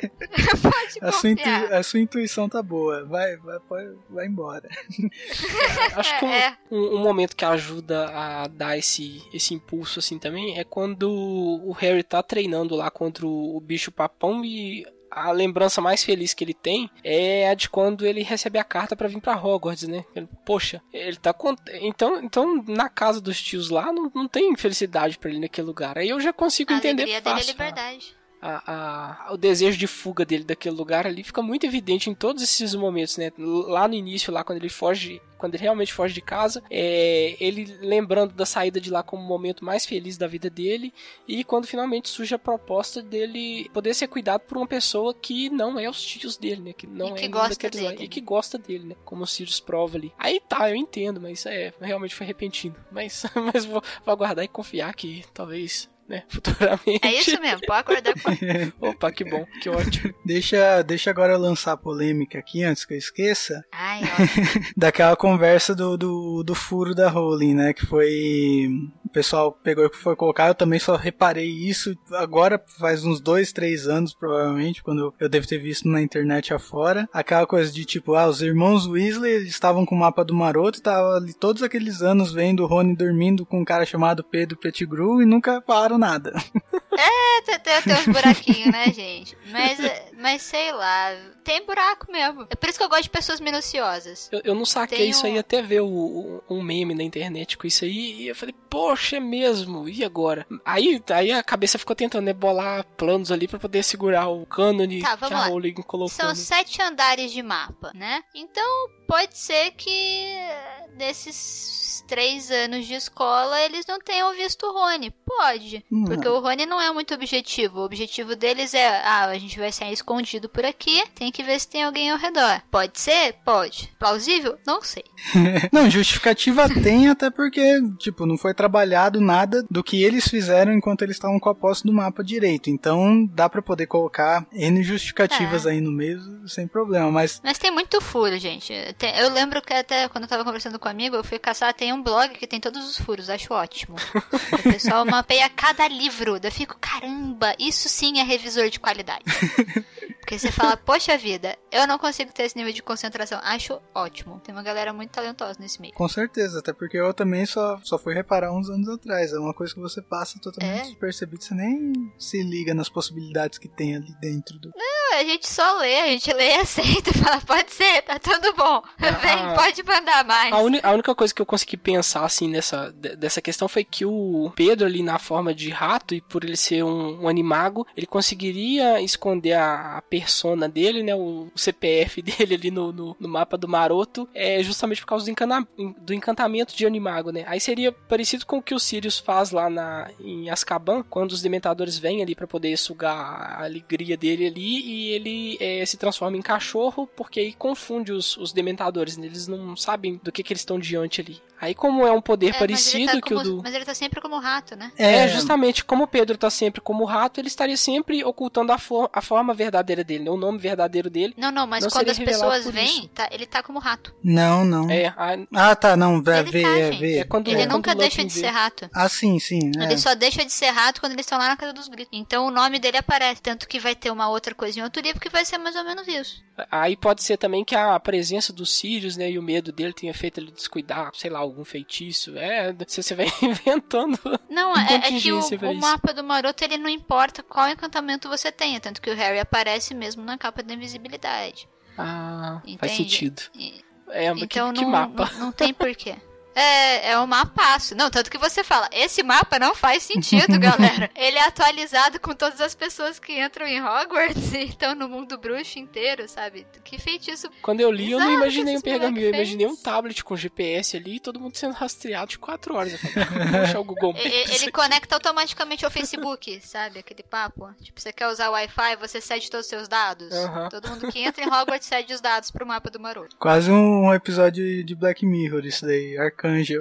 Pode a confiar. Sua intu, a sua intuição tá boa, vai, vai, vai, vai embora. Acho que um, é. um, um momento que ajuda a dar esse, esse impulso assim também é quando o Harry tá treinando lá contra o, o bicho papão e... A lembrança mais feliz que ele tem é a de quando ele recebe a carta pra vir pra Hogwarts, né? Ele, poxa, ele tá... Cont... Então, então, na casa dos tios lá, não, não tem felicidade pra ele naquele lugar. Aí eu já consigo a entender alegria fácil. Dele é liberdade. A, a, o desejo de fuga dele daquele lugar ali fica muito evidente em todos esses momentos, né? Lá no início, lá quando ele foge... Quando ele realmente foge de casa, é, ele lembrando da saída de lá como o momento mais feliz da vida dele, e quando finalmente surge a proposta dele poder ser cuidado por uma pessoa que não é os tios dele, né? Que não e que é gosta daqueles dele. lá, e que gosta dele, né? Como o Sirius prova ali. Aí tá, eu entendo, mas é, realmente foi repentino. Mas, mas vou, vou aguardar e confiar que talvez... Né, futuramente. É isso mesmo, pode acordar com... Opa, que bom, que ótimo. Deixa, deixa agora eu lançar a polêmica aqui, antes que eu esqueça. Ai, ó. Daquela conversa do, do, do furo da Rowling, né, que foi... O pessoal pegou e foi colocar, eu também só reparei isso agora, faz uns dois, três anos, provavelmente, quando eu devo ter visto na internet afora. Aquela coisa de tipo, ah, os irmãos Weasley estavam com o mapa do Maroto, estavam ali todos aqueles anos vendo o Rony dormindo com um cara chamado Pedro Pettigrew e nunca falaram nada. É, tem, tem, tem uns buraquinhos, né, gente? Mas, mas sei lá, tem buraco mesmo. É por isso que eu gosto de pessoas minuciosas. Eu, eu não saquei tem isso um... aí até ver o, o, um meme na internet com isso aí, e eu falei, poxa, é mesmo, e agora? Aí, aí a cabeça ficou tentando, né, bolar planos ali pra poder segurar o cânone tá, que a lá. Rowling colocou. São né? sete andares de mapa, né? Então, pode ser que desses nesses três anos de escola eles não tenham visto o Rony. Pode. Hum. Porque o Rony não é muito objetivo. O objetivo deles é, ah, a gente vai sair escondido por aqui, tem que ver se tem alguém ao redor. Pode ser? Pode. Plausível? Não sei. Não, justificativa tem, até porque, tipo, não foi trabalhado nada do que eles fizeram enquanto eles estavam com a posse do mapa direito. Então, dá pra poder colocar N justificativas É. aí no meio, sem problema, mas... Mas tem muito furo, gente. Tem- eu lembro que até quando eu tava conversando com um amigo, eu fui caçar, tem um blog que tem todos os furos, acho ótimo. O pessoal mapeia cada livro. Eu fico, caramba, isso sim é revisor de qualidade. Porque você fala, poxa vida, eu não consigo ter esse nível de concentração. Acho ótimo. Tem uma galera muito talentosa nesse meio. Com certeza, até porque eu também só, só fui reparar uns anos atrás. É uma coisa que você passa totalmente É. despercebido, você nem se liga nas possibilidades que tem ali dentro do... A gente só lê, a gente lê e aceita e fala, pode ser, tá tudo bom. Vem, pode mandar mais. A, uni- a única coisa que eu consegui pensar, assim, nessa, de- dessa questão foi que o Pedro, ali na forma de rato, e por ele ser um, um animago, ele conseguiria esconder a, a persona dele, né, o, o C P F dele ali no, no, no mapa do Maroto, é justamente por causa do, encana- do encantamento de animago, né. Aí seria parecido com o que o Sirius faz lá na, em Azkaban, quando os dementadores vêm ali pra poder sugar a alegria dele ali, e ele é, se transforma em cachorro, porque aí confunde os, os dementadores, né? Eles não sabem do que, que eles estão diante ali. Aí, como é um poder É, mas ele parecido tá que como- o do... Mas ele tá sempre como rato, né? É, justamente, como o Pedro tá sempre como rato, ele estaria sempre ocultando a, for- a forma verdadeira dele, né? O nome verdadeiro dele. Não, não, mas Não quando seria as revelado pessoas por vêm, isso. tá, ele tá como rato. Não, não. É, a- Ah, tá, não, vai Ele ver, tá, é gente. ver. é quando Ele quando nunca o Lupin deixa de vê. ser rato. Ah, sim, sim. É. Ele só deixa de ser rato quando eles estão lá na casa dos gritos. Então o nome dele aparece. Tanto que vai ter uma outra coisa em outro livro que vai ser mais ou menos isso. Aí pode ser também que a presença dos Sirius, né, e o medo dele tenha feito ele descuidar, sei lá, algum feitiço. É, você você vai inventando. Não, é, é que o, contingência pra o isso. mapa do Maroto, ele não importa qual encantamento você tenha. Tanto que o Harry aparece mesmo na capa da invisibilidade. Ah, Entende? faz sentido. E- É, mas Então que, que não, mapa? não, não tem porquê. É, é um mapaço. Não, tanto que você fala, esse mapa não faz sentido, galera. Ele é atualizado com todas as pessoas que entram em Hogwarts e estão no mundo bruxo inteiro, sabe? Que feitiço. Quando eu li, eu não Bizarro imaginei que um esse pergaminho, eu moleque imaginei um fez. tablet com G P S ali e todo mundo sendo rastreado de quatro horas. Eu falei, vou achar o Google E- Maps e- aqui. Ele conecta automaticamente ao Facebook, sabe? Aquele papo. Tipo, você quer usar o Wi-Fi, você cede todos os seus dados. Aham. Todo mundo que entra em Hogwarts cede os dados pro mapa do Maroto. Quase um episódio de Black Mirror, isso daí, Arcanjo.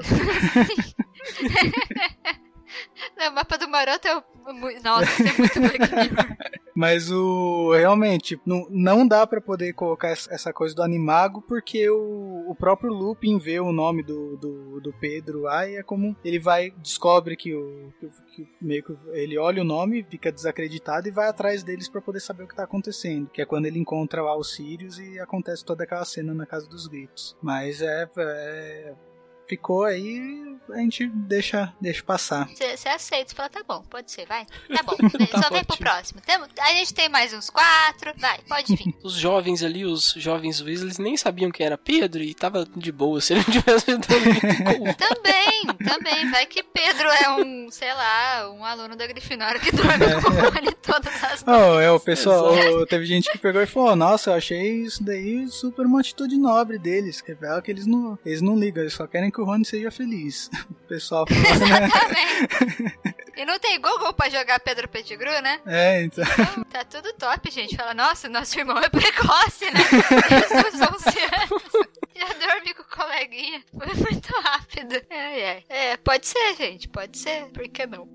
Não, o mapa do Maroto é o... mu- Nossa, isso é muito Black Mirror. Mas o realmente não, não dá pra poder colocar essa essa coisa do animago, porque o, o próprio Lupin vê o nome do, do, do Pedro lá e é como ele vai, descobre que o que, que meio que ele olha o nome, fica desacreditado e vai atrás deles pra poder saber o que tá acontecendo, que é quando ele encontra lá os Sirius e acontece toda aquela cena na Casa dos Gritos. Mas é, é ficou aí, a gente deixa, deixa passar. Você você aceita, você fala, tá bom, pode ser, vai. Tá bom, Tá só vem pro ótimo. próximo. Temo- A gente tem mais uns quatro, vai, pode vir. Os jovens ali, os jovens Weasley, nem sabiam quem era Pedro e tava de boa. Se ele não tivesse dormido com Também, também, vai que Pedro é um, sei lá, um aluno da Grifinória que dorme com o Rony todas as noites. Oh, é, o pessoal, oh, teve gente que pegou e falou, nossa, eu achei isso daí super uma atitude nobre deles, revela que eles não, eles não ligam, eles só querem que o Rony seja feliz. O pessoal falou, né? Exatamente. E não tem Google pra jogar Pedro Pettigrew, né? É, então. Então, tá tudo top, gente. Fala, nossa, nosso irmão é precoce, né? Desde os onze anos. Já dorme com o coleguinha. Foi muito rápido. É, é. É, pode ser, gente, pode ser. Por que não?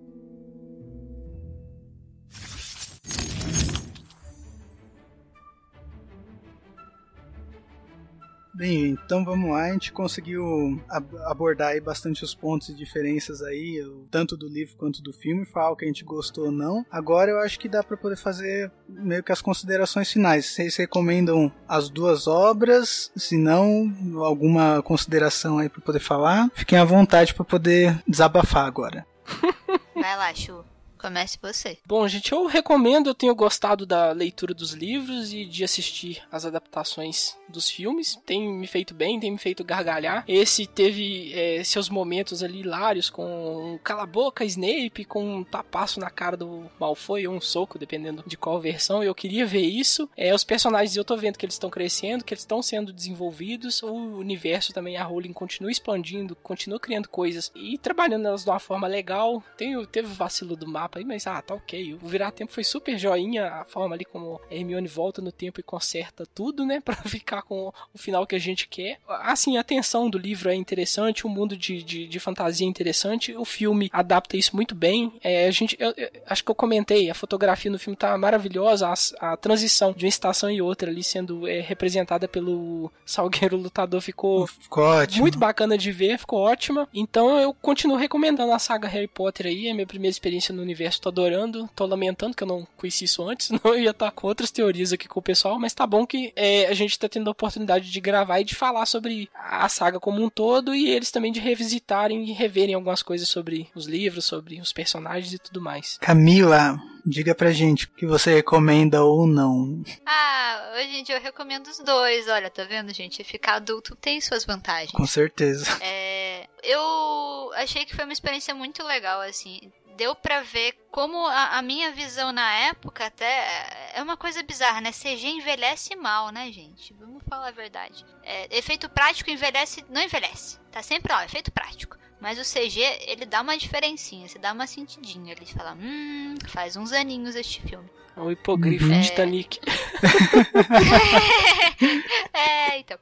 Bem, então vamos lá, a gente conseguiu ab- abordar aí bastante os pontos e diferenças aí, o- tanto do livro quanto do filme, falar o que a gente gostou ou não. Agora eu acho que dá pra poder fazer meio que as considerações finais. Vocês recomendam as duas obras? Se não, alguma consideração aí pra poder falar? Fiquem à vontade pra poder desabafar agora. Vai lá, Chu. Comece você. Bom, gente, eu recomendo, eu tenho gostado da leitura dos livros e de assistir as adaptações dos filmes. Tem me feito bem, tem me feito gargalhar. Esse teve é, seus momentos ali hilários com um cala-boca Snape, com um tapaço na cara do Malfoy ou um soco, dependendo de qual versão. Eu queria ver isso. É, os personagens, eu tô vendo que eles estão crescendo, que eles estão sendo desenvolvidos. O universo também, a Rowling continua expandindo, continua criando coisas e trabalhando elas de uma forma legal. Tem, teve o vacilo do mapa aí, mas ah, tá ok. O Virar Tempo foi super joinha, a forma ali como a Hermione volta no tempo e conserta tudo, né, pra ficar com o final que a gente quer. Assim, a tensão do livro é interessante, o mundo de, de, de fantasia é interessante, o filme adapta isso muito bem. É, a gente, eu, eu, acho que eu comentei, a fotografia no filme tá maravilhosa, a, a transição de uma estação e outra ali sendo é, representada pelo Salgueiro Lutador ficou, ficou ótimo. Muito bacana de ver, ficou ótima. Então eu continuo recomendando a saga Harry Potter aí, é minha primeira experiência no universo, tô adorando, tô lamentando que eu não conheci isso antes, senão eu ia estar com outras teorias aqui com o pessoal, mas tá bom que é, a gente tá tendo a oportunidade de gravar e de falar sobre a saga como um todo e eles também de revisitarem e reverem algumas coisas sobre os livros, sobre os personagens e tudo mais. Camila, diga pra gente o que você recomenda ou não. Ah, hoje em dia eu recomendo os dois. Olha, tá vendo, gente? Ficar adulto tem suas vantagens. Com certeza. É, eu achei que foi uma experiência muito legal, assim. Deu pra ver como a, a minha visão na época até é uma coisa bizarra, né? C G envelhece mal, né, gente? Vamos falar a verdade. É, efeito prático envelhece, não envelhece. Tá sempre lá, efeito prático. Mas o C G, ele dá uma diferencinha, você dá uma sentidinha. Ele fala, hum, faz uns aninhos este filme. É o hipogrifo é... de Titanic. é, então...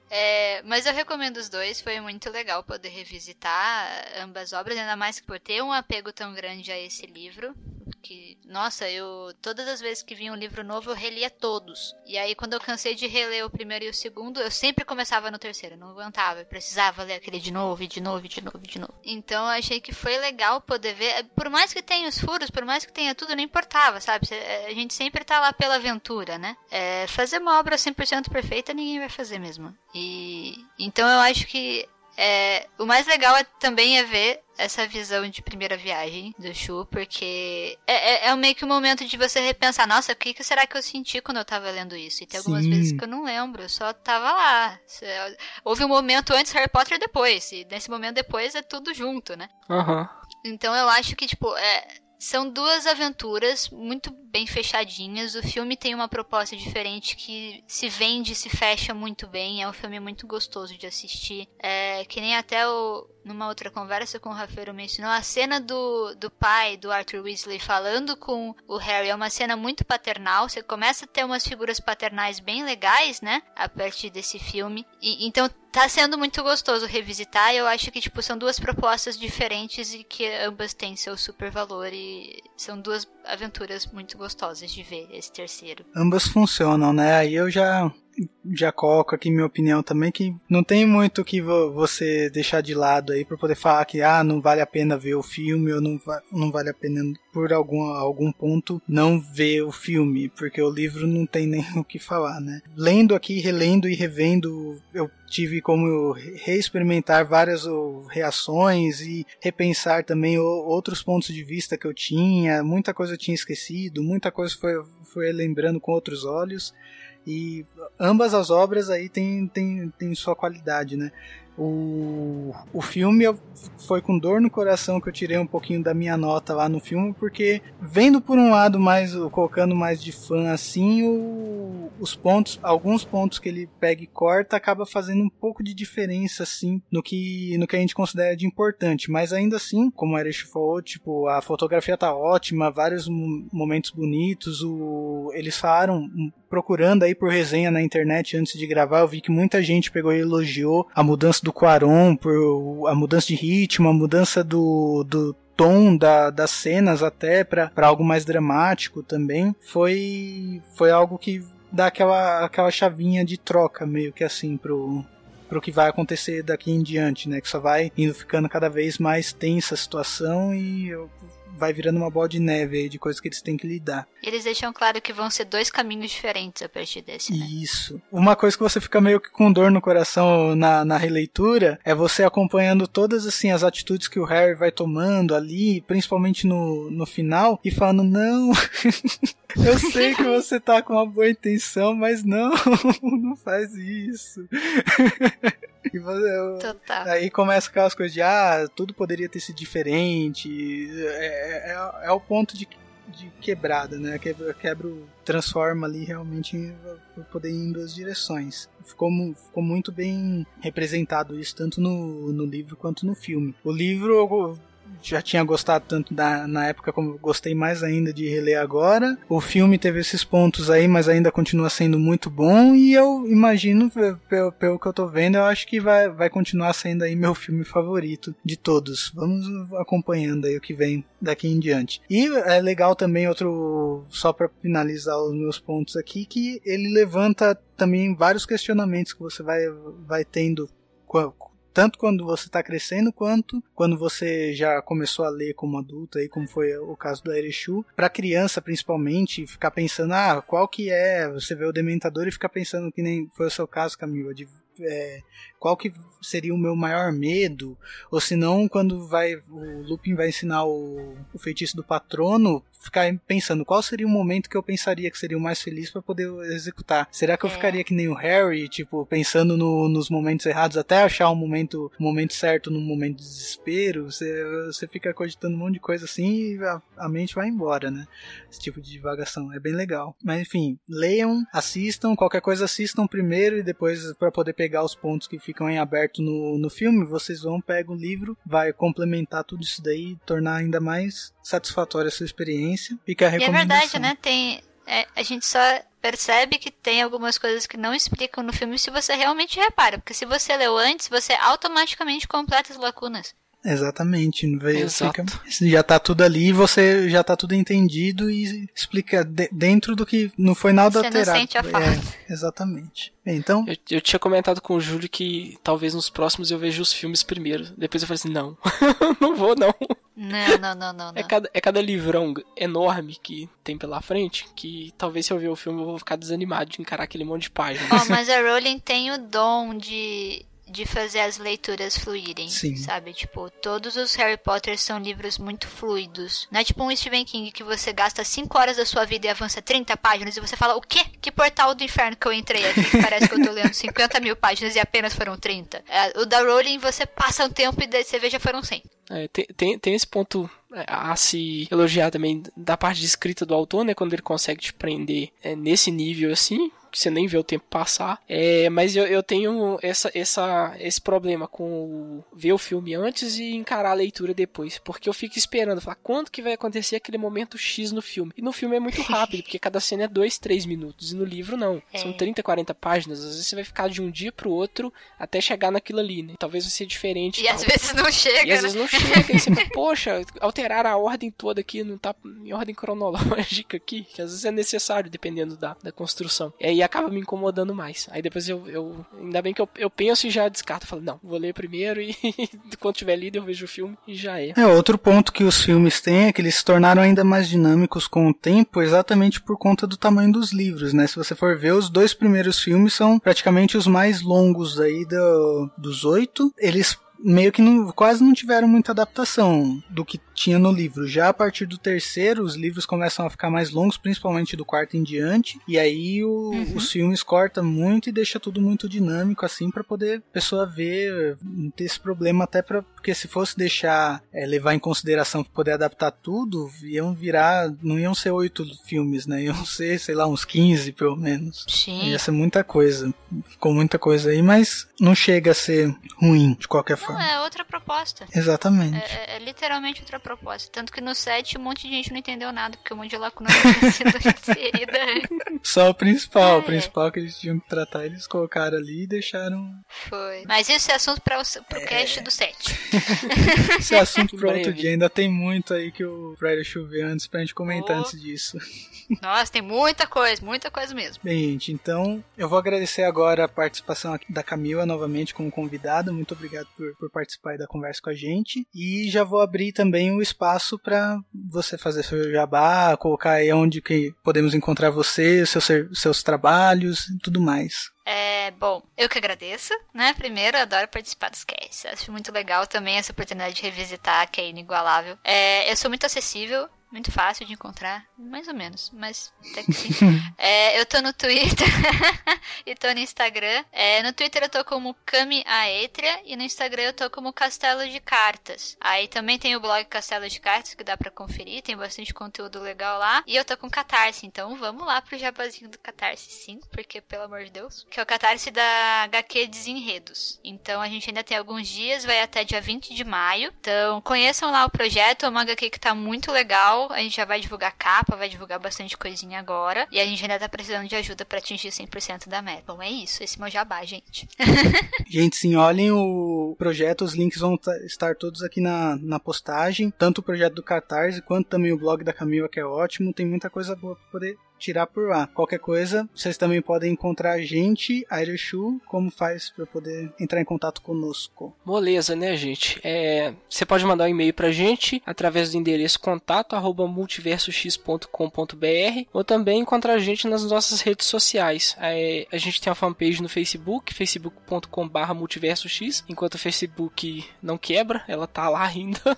É, mas eu recomendo os dois, foi muito legal poder revisitar ambas obras, ainda mais que por ter um apego tão grande a esse livro, que, nossa, eu todas as vezes que vinha um livro novo eu relia todos, e aí quando eu cansei de reler o primeiro e o segundo, eu sempre começava no terceiro, eu não aguentava, eu precisava ler aquele de novo, e de novo, e de novo, e de novo. Então eu achei que foi legal poder ver, por mais que tenha os furos, por mais que tenha tudo, não importava, sabe, a gente sempre tá lá pela aventura, né, é, fazer uma obra cem por cento perfeita ninguém vai fazer mesmo. E então eu acho que é, o mais legal é, também é ver essa visão de primeira viagem do Shu, porque é, é, é meio que um momento de você repensar, nossa, o que, que será que eu senti quando eu tava lendo isso? E tem algumas Sim. vezes que eu não lembro, eu só tava lá. Houve um momento antes Harry Potter depois, e nesse momento depois é tudo junto, né? Aham. Uhum. Então eu acho que, tipo, é... são duas aventuras muito bem fechadinhas. O filme tem uma proposta diferente que se vende e se fecha muito bem. É um filme muito gostoso de assistir. É, que nem até o, numa outra conversa com o Rafael mencionou, a cena do, do pai, do Arthur Weasley, falando com o Harry é uma cena muito paternal. Você começa a ter umas figuras paternais bem legais, né? A partir desse filme. E, então tá sendo muito gostoso revisitar. Eu acho que tipo, são duas propostas diferentes e que ambas têm seu super valor. E são duas aventuras muito gostosas de ver, esse terceiro. Ambas funcionam, né? Aí eu já... já coloco aqui minha opinião também, que não tem muito que vo- você deixar de lado aí pra poder falar que ah, não vale a pena ver o filme ou não, va- não vale a pena por algum, algum ponto não ver o filme, porque o livro não tem nem o que falar, né? Lendo aqui, relendo e revendo, eu tive como reexperimentar várias oh, reações e repensar também oh, outros pontos de vista que eu tinha, muita coisa eu tinha esquecido, muita coisa foi, foi lembrando com outros olhos. E ambas as obras aí tem, tem, tem sua qualidade, né? O, o filme eu, foi com dor no coração que eu tirei um pouquinho da minha nota lá no filme, porque vendo por um lado mais, colocando mais de fã assim, o, os pontos, alguns pontos que ele pega e corta acaba fazendo um pouco de diferença assim no que, no que a gente considera de importante, mas ainda assim, como a Erich falou, tipo, a fotografia tá ótima, vários momentos bonitos, o, eles falaram, procurando aí por resenha na internet antes de gravar, eu vi que muita gente pegou e elogiou a mudança do Cuarón, por a mudança de ritmo, a mudança do, do tom da, das cenas até para algo mais dramático também, foi, foi algo que dá aquela, aquela chavinha de troca meio que assim pro, pro que vai acontecer daqui em diante, né, que só vai indo ficando cada vez mais tensa a situação e eu vai virando uma bola de neve aí de coisas que eles têm que lidar. E eles deixam claro que vão ser dois caminhos diferentes a partir desse, né? Isso. Uma coisa que você fica meio que com dor no coração na, na releitura é você acompanhando todas, assim, as atitudes que o Harry vai tomando ali, principalmente no, no final, e falando, não, eu sei que você tá com uma boa intenção, mas não, não faz isso. E você, Total. Aí começa aquelas coisas de, ah, tudo poderia ter sido diferente, é, é, é o ponto de, de quebrada, né, quebra, quebra, transforma ali realmente para poder ir em duas direções. Ficou, ficou muito bem representado isso, tanto no, no livro quanto no filme. O livro eu já tinha gostado tanto da, na época, como gostei mais ainda de reler agora. O filme teve esses pontos aí, mas ainda continua sendo muito bom, e eu imagino, pelo, pelo que eu tô vendo, eu acho que vai, vai continuar sendo aí meu filme favorito de todos. Vamos acompanhando aí o que vem daqui em diante. E é legal também, outro, só para finalizar os meus pontos aqui, que ele levanta também vários questionamentos que você vai, vai tendo tanto quando você está crescendo, quanto quando você já começou a ler como adulto, aí, como foi o caso do Erechu. Para criança, principalmente, ficar pensando, ah, qual que é? Você vê o Dementador e fica pensando, que nem foi o seu caso, Camila, de é, qual que seria o meu maior medo, ou se não, quando vai, o Lupin vai ensinar o, o feitiço do patrono, ficar pensando qual seria o momento que eu pensaria que seria o mais feliz para poder executar. Será que eu é. ficaria que nem o Harry, tipo, pensando no, nos momentos errados até achar o momento, o momento certo no momento de desespero? Você, você fica cogitando um monte de coisa assim e a, a mente vai embora, né? Esse tipo de divagação é bem legal. Mas enfim, leiam, assistam, qualquer coisa assistam primeiro e depois, para poder pegar os pontos que ficam em aberto no, no filme, vocês vão, pegam o livro, vai complementar tudo isso daí, tornar ainda mais satisfatória a sua experiência. Fica a recomendação. E é verdade, né? Tem, é, a gente só percebe que tem algumas coisas que não explicam no filme se você realmente repara, porque se você leu antes, você automaticamente completa as lacunas. Exatamente, fica, já tá tudo ali, você já tá tudo entendido e explica de, dentro do que não foi nada você alterado. Você não sente a falta. É, exatamente. Então, eu, eu tinha comentado com o Júlio que talvez nos próximos eu veja os filmes primeiro. Depois eu falei assim, não, não vou não. Não, não, não, não. É cada, é cada livrão enorme que tem pela frente, que talvez se eu ver o filme eu vou ficar desanimado de encarar aquele monte de páginas. Oh, mas a Rowling tem o dom de... de fazer as leituras fluírem, Sim. sabe? Tipo, todos os Harry Potter são livros muito fluidos. Não é tipo um Stephen King que você gasta cinco horas da sua vida e avança trinta páginas e você fala, o quê? Que portal do inferno que eu entrei aqui? Que parece que eu tô lendo cinquenta mil páginas e apenas foram trinta. É, o da Rowling, você passa um tempo e daí você vê já foram cem. É, tem, tem, tem esse ponto a se elogiar também da parte de escrita do autor, né? Quando ele consegue te prender é, nesse nível assim, que você nem vê o tempo passar. É, mas eu, eu tenho essa, essa, esse problema com o, ver o filme antes e encarar a leitura depois. Porque eu fico esperando, falar, quando que vai acontecer aquele momento X no filme? E no filme é muito rápido, porque cada cena é dois, três minutos. E no livro não. É. São trinta, quarenta páginas. Às vezes você vai ficar de um dia pro outro até chegar naquilo ali, né? Talvez vai ser diferente. E, e às vezes não chega, E né? às vezes não chega. E você fala, poxa, alteraram a ordem toda aqui, não tá em ordem cronológica aqui. Que às vezes é necessário, dependendo da, da construção. É, e acaba me incomodando mais. Aí depois eu, eu ainda bem que eu, eu penso e já descarto. Falo, não, vou ler primeiro e quando tiver lido eu vejo o filme e já é. É, outro ponto que os filmes têm é que eles se tornaram ainda mais dinâmicos com o tempo, exatamente por conta do tamanho dos livros, né? Se você for ver, os dois primeiros filmes são praticamente os mais longos aí do, dos oito. Eles meio que não, quase não tiveram muita adaptação do que tinha no livro. Já a partir do terceiro, os livros começam a ficar mais longos, principalmente do quarto em diante, e aí o, uhum. os filmes cortam muito e deixa tudo muito dinâmico, assim, pra poder a pessoa ver, não ter esse problema, até pra, porque se fosse deixar, é, levar em consideração pra poder adaptar tudo, iam virar, não iam ser oito filmes, né, iam ser, sei lá, uns quinze, pelo menos. Sim. Ia ser muita coisa, ficou muita coisa aí, mas não chega a ser ruim, de qualquer forma. Não, é outra proposta. Exatamente. É, é, é literalmente outra proposta. Tanto que no set um monte de gente não entendeu nada, porque um monte de lacuna não tinha sido inserida. Só o principal, é. o principal que eles tinham que tratar, eles colocaram ali e deixaram... Foi. Mas isso é assunto para o pro é. cast do set. Esse é assunto para outro dia. Ainda tem muito aí que o Fred chover antes pra gente comentar oh. antes disso. Nossa, tem muita coisa, muita coisa mesmo. Bem, gente, então eu vou agradecer agora a participação aqui da Camila novamente como convidada. Muito obrigado por por participar da conversa com a gente. E já vou abrir também o espaço para você fazer seu jabá, colocar aí onde que podemos encontrar você, seus, seus trabalhos e tudo mais. É, bom, eu que agradeço, né? Primeiro, eu adoro participar dos casts. Acho muito legal também essa oportunidade de revisitar, que é inigualável. É, eu sou muito acessível, muito fácil de encontrar, mais ou menos, mas até que sim. é, eu tô no Twitter e tô no Instagram. É, no Twitter eu tô como Cami Aetria e no Instagram eu tô como Castelo de Cartas. Aí também tem o blog Castelo de Cartas que dá pra conferir, tem bastante conteúdo legal lá. E eu tô com Catarse, então vamos lá pro jabazinho do Catarse, sim, porque pelo amor de Deus. Que é o Catarse da agá quê Desenredos. Então a gente ainda tem alguns dias, vai até dia vinte de maio. Então conheçam lá o projeto, é uma agá quê que tá muito legal. A gente já vai divulgar capa, vai divulgar bastante coisinha agora. E a gente ainda tá precisando de ajuda pra atingir cem por cento da meta. Bom, é isso. Esse é meu jabá, gente. Gente, sim, olhem o projeto. Os links vão estar todos aqui na, na postagem. Tanto o projeto do Catarse, quanto também o blog da Camila, que é ótimo. Tem muita coisa boa pra poder tirar por lá. Qualquer coisa, vocês também podem encontrar a gente, a Irishu, como faz para poder entrar em contato conosco. Moleza, né, gente? É, você pode mandar um e-mail pra gente através do endereço contato arroba multiversox ponto com ponto br ou também encontrar a gente nas nossas redes sociais. É, a gente tem uma fanpage no Facebook, facebook ponto com barra multiversox, enquanto o Facebook não quebra, ela tá lá ainda.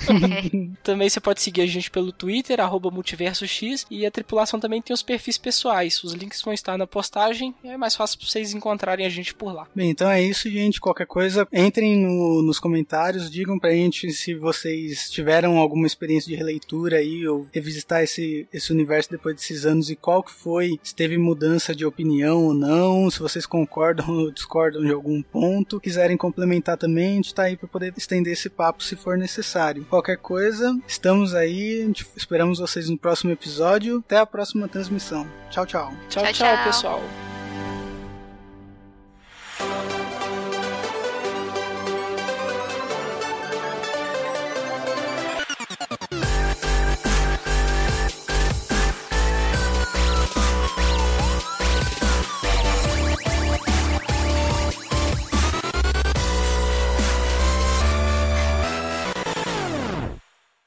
Também você pode seguir a gente pelo Twitter, arroba multiversox, e a tripulação também tem os perfis pessoais. Os links vão estar na postagem, é mais fácil pra vocês encontrarem a gente por lá. Bem, então é isso, gente. Qualquer coisa, entrem no, nos comentários, digam pra gente se vocês tiveram alguma experiência de releitura aí, ou revisitar esse, esse universo depois desses anos, e qual que foi, se teve mudança de opinião ou não, se vocês concordam ou discordam de algum ponto. Quiserem complementar também, a gente tá aí pra poder estender esse papo se for necessário. Qualquer coisa, estamos aí, esperamos vocês no próximo episódio. Até a próxima transmissão. Tchau, tchau. Tchau, tchau, tchau, tchau. pessoal.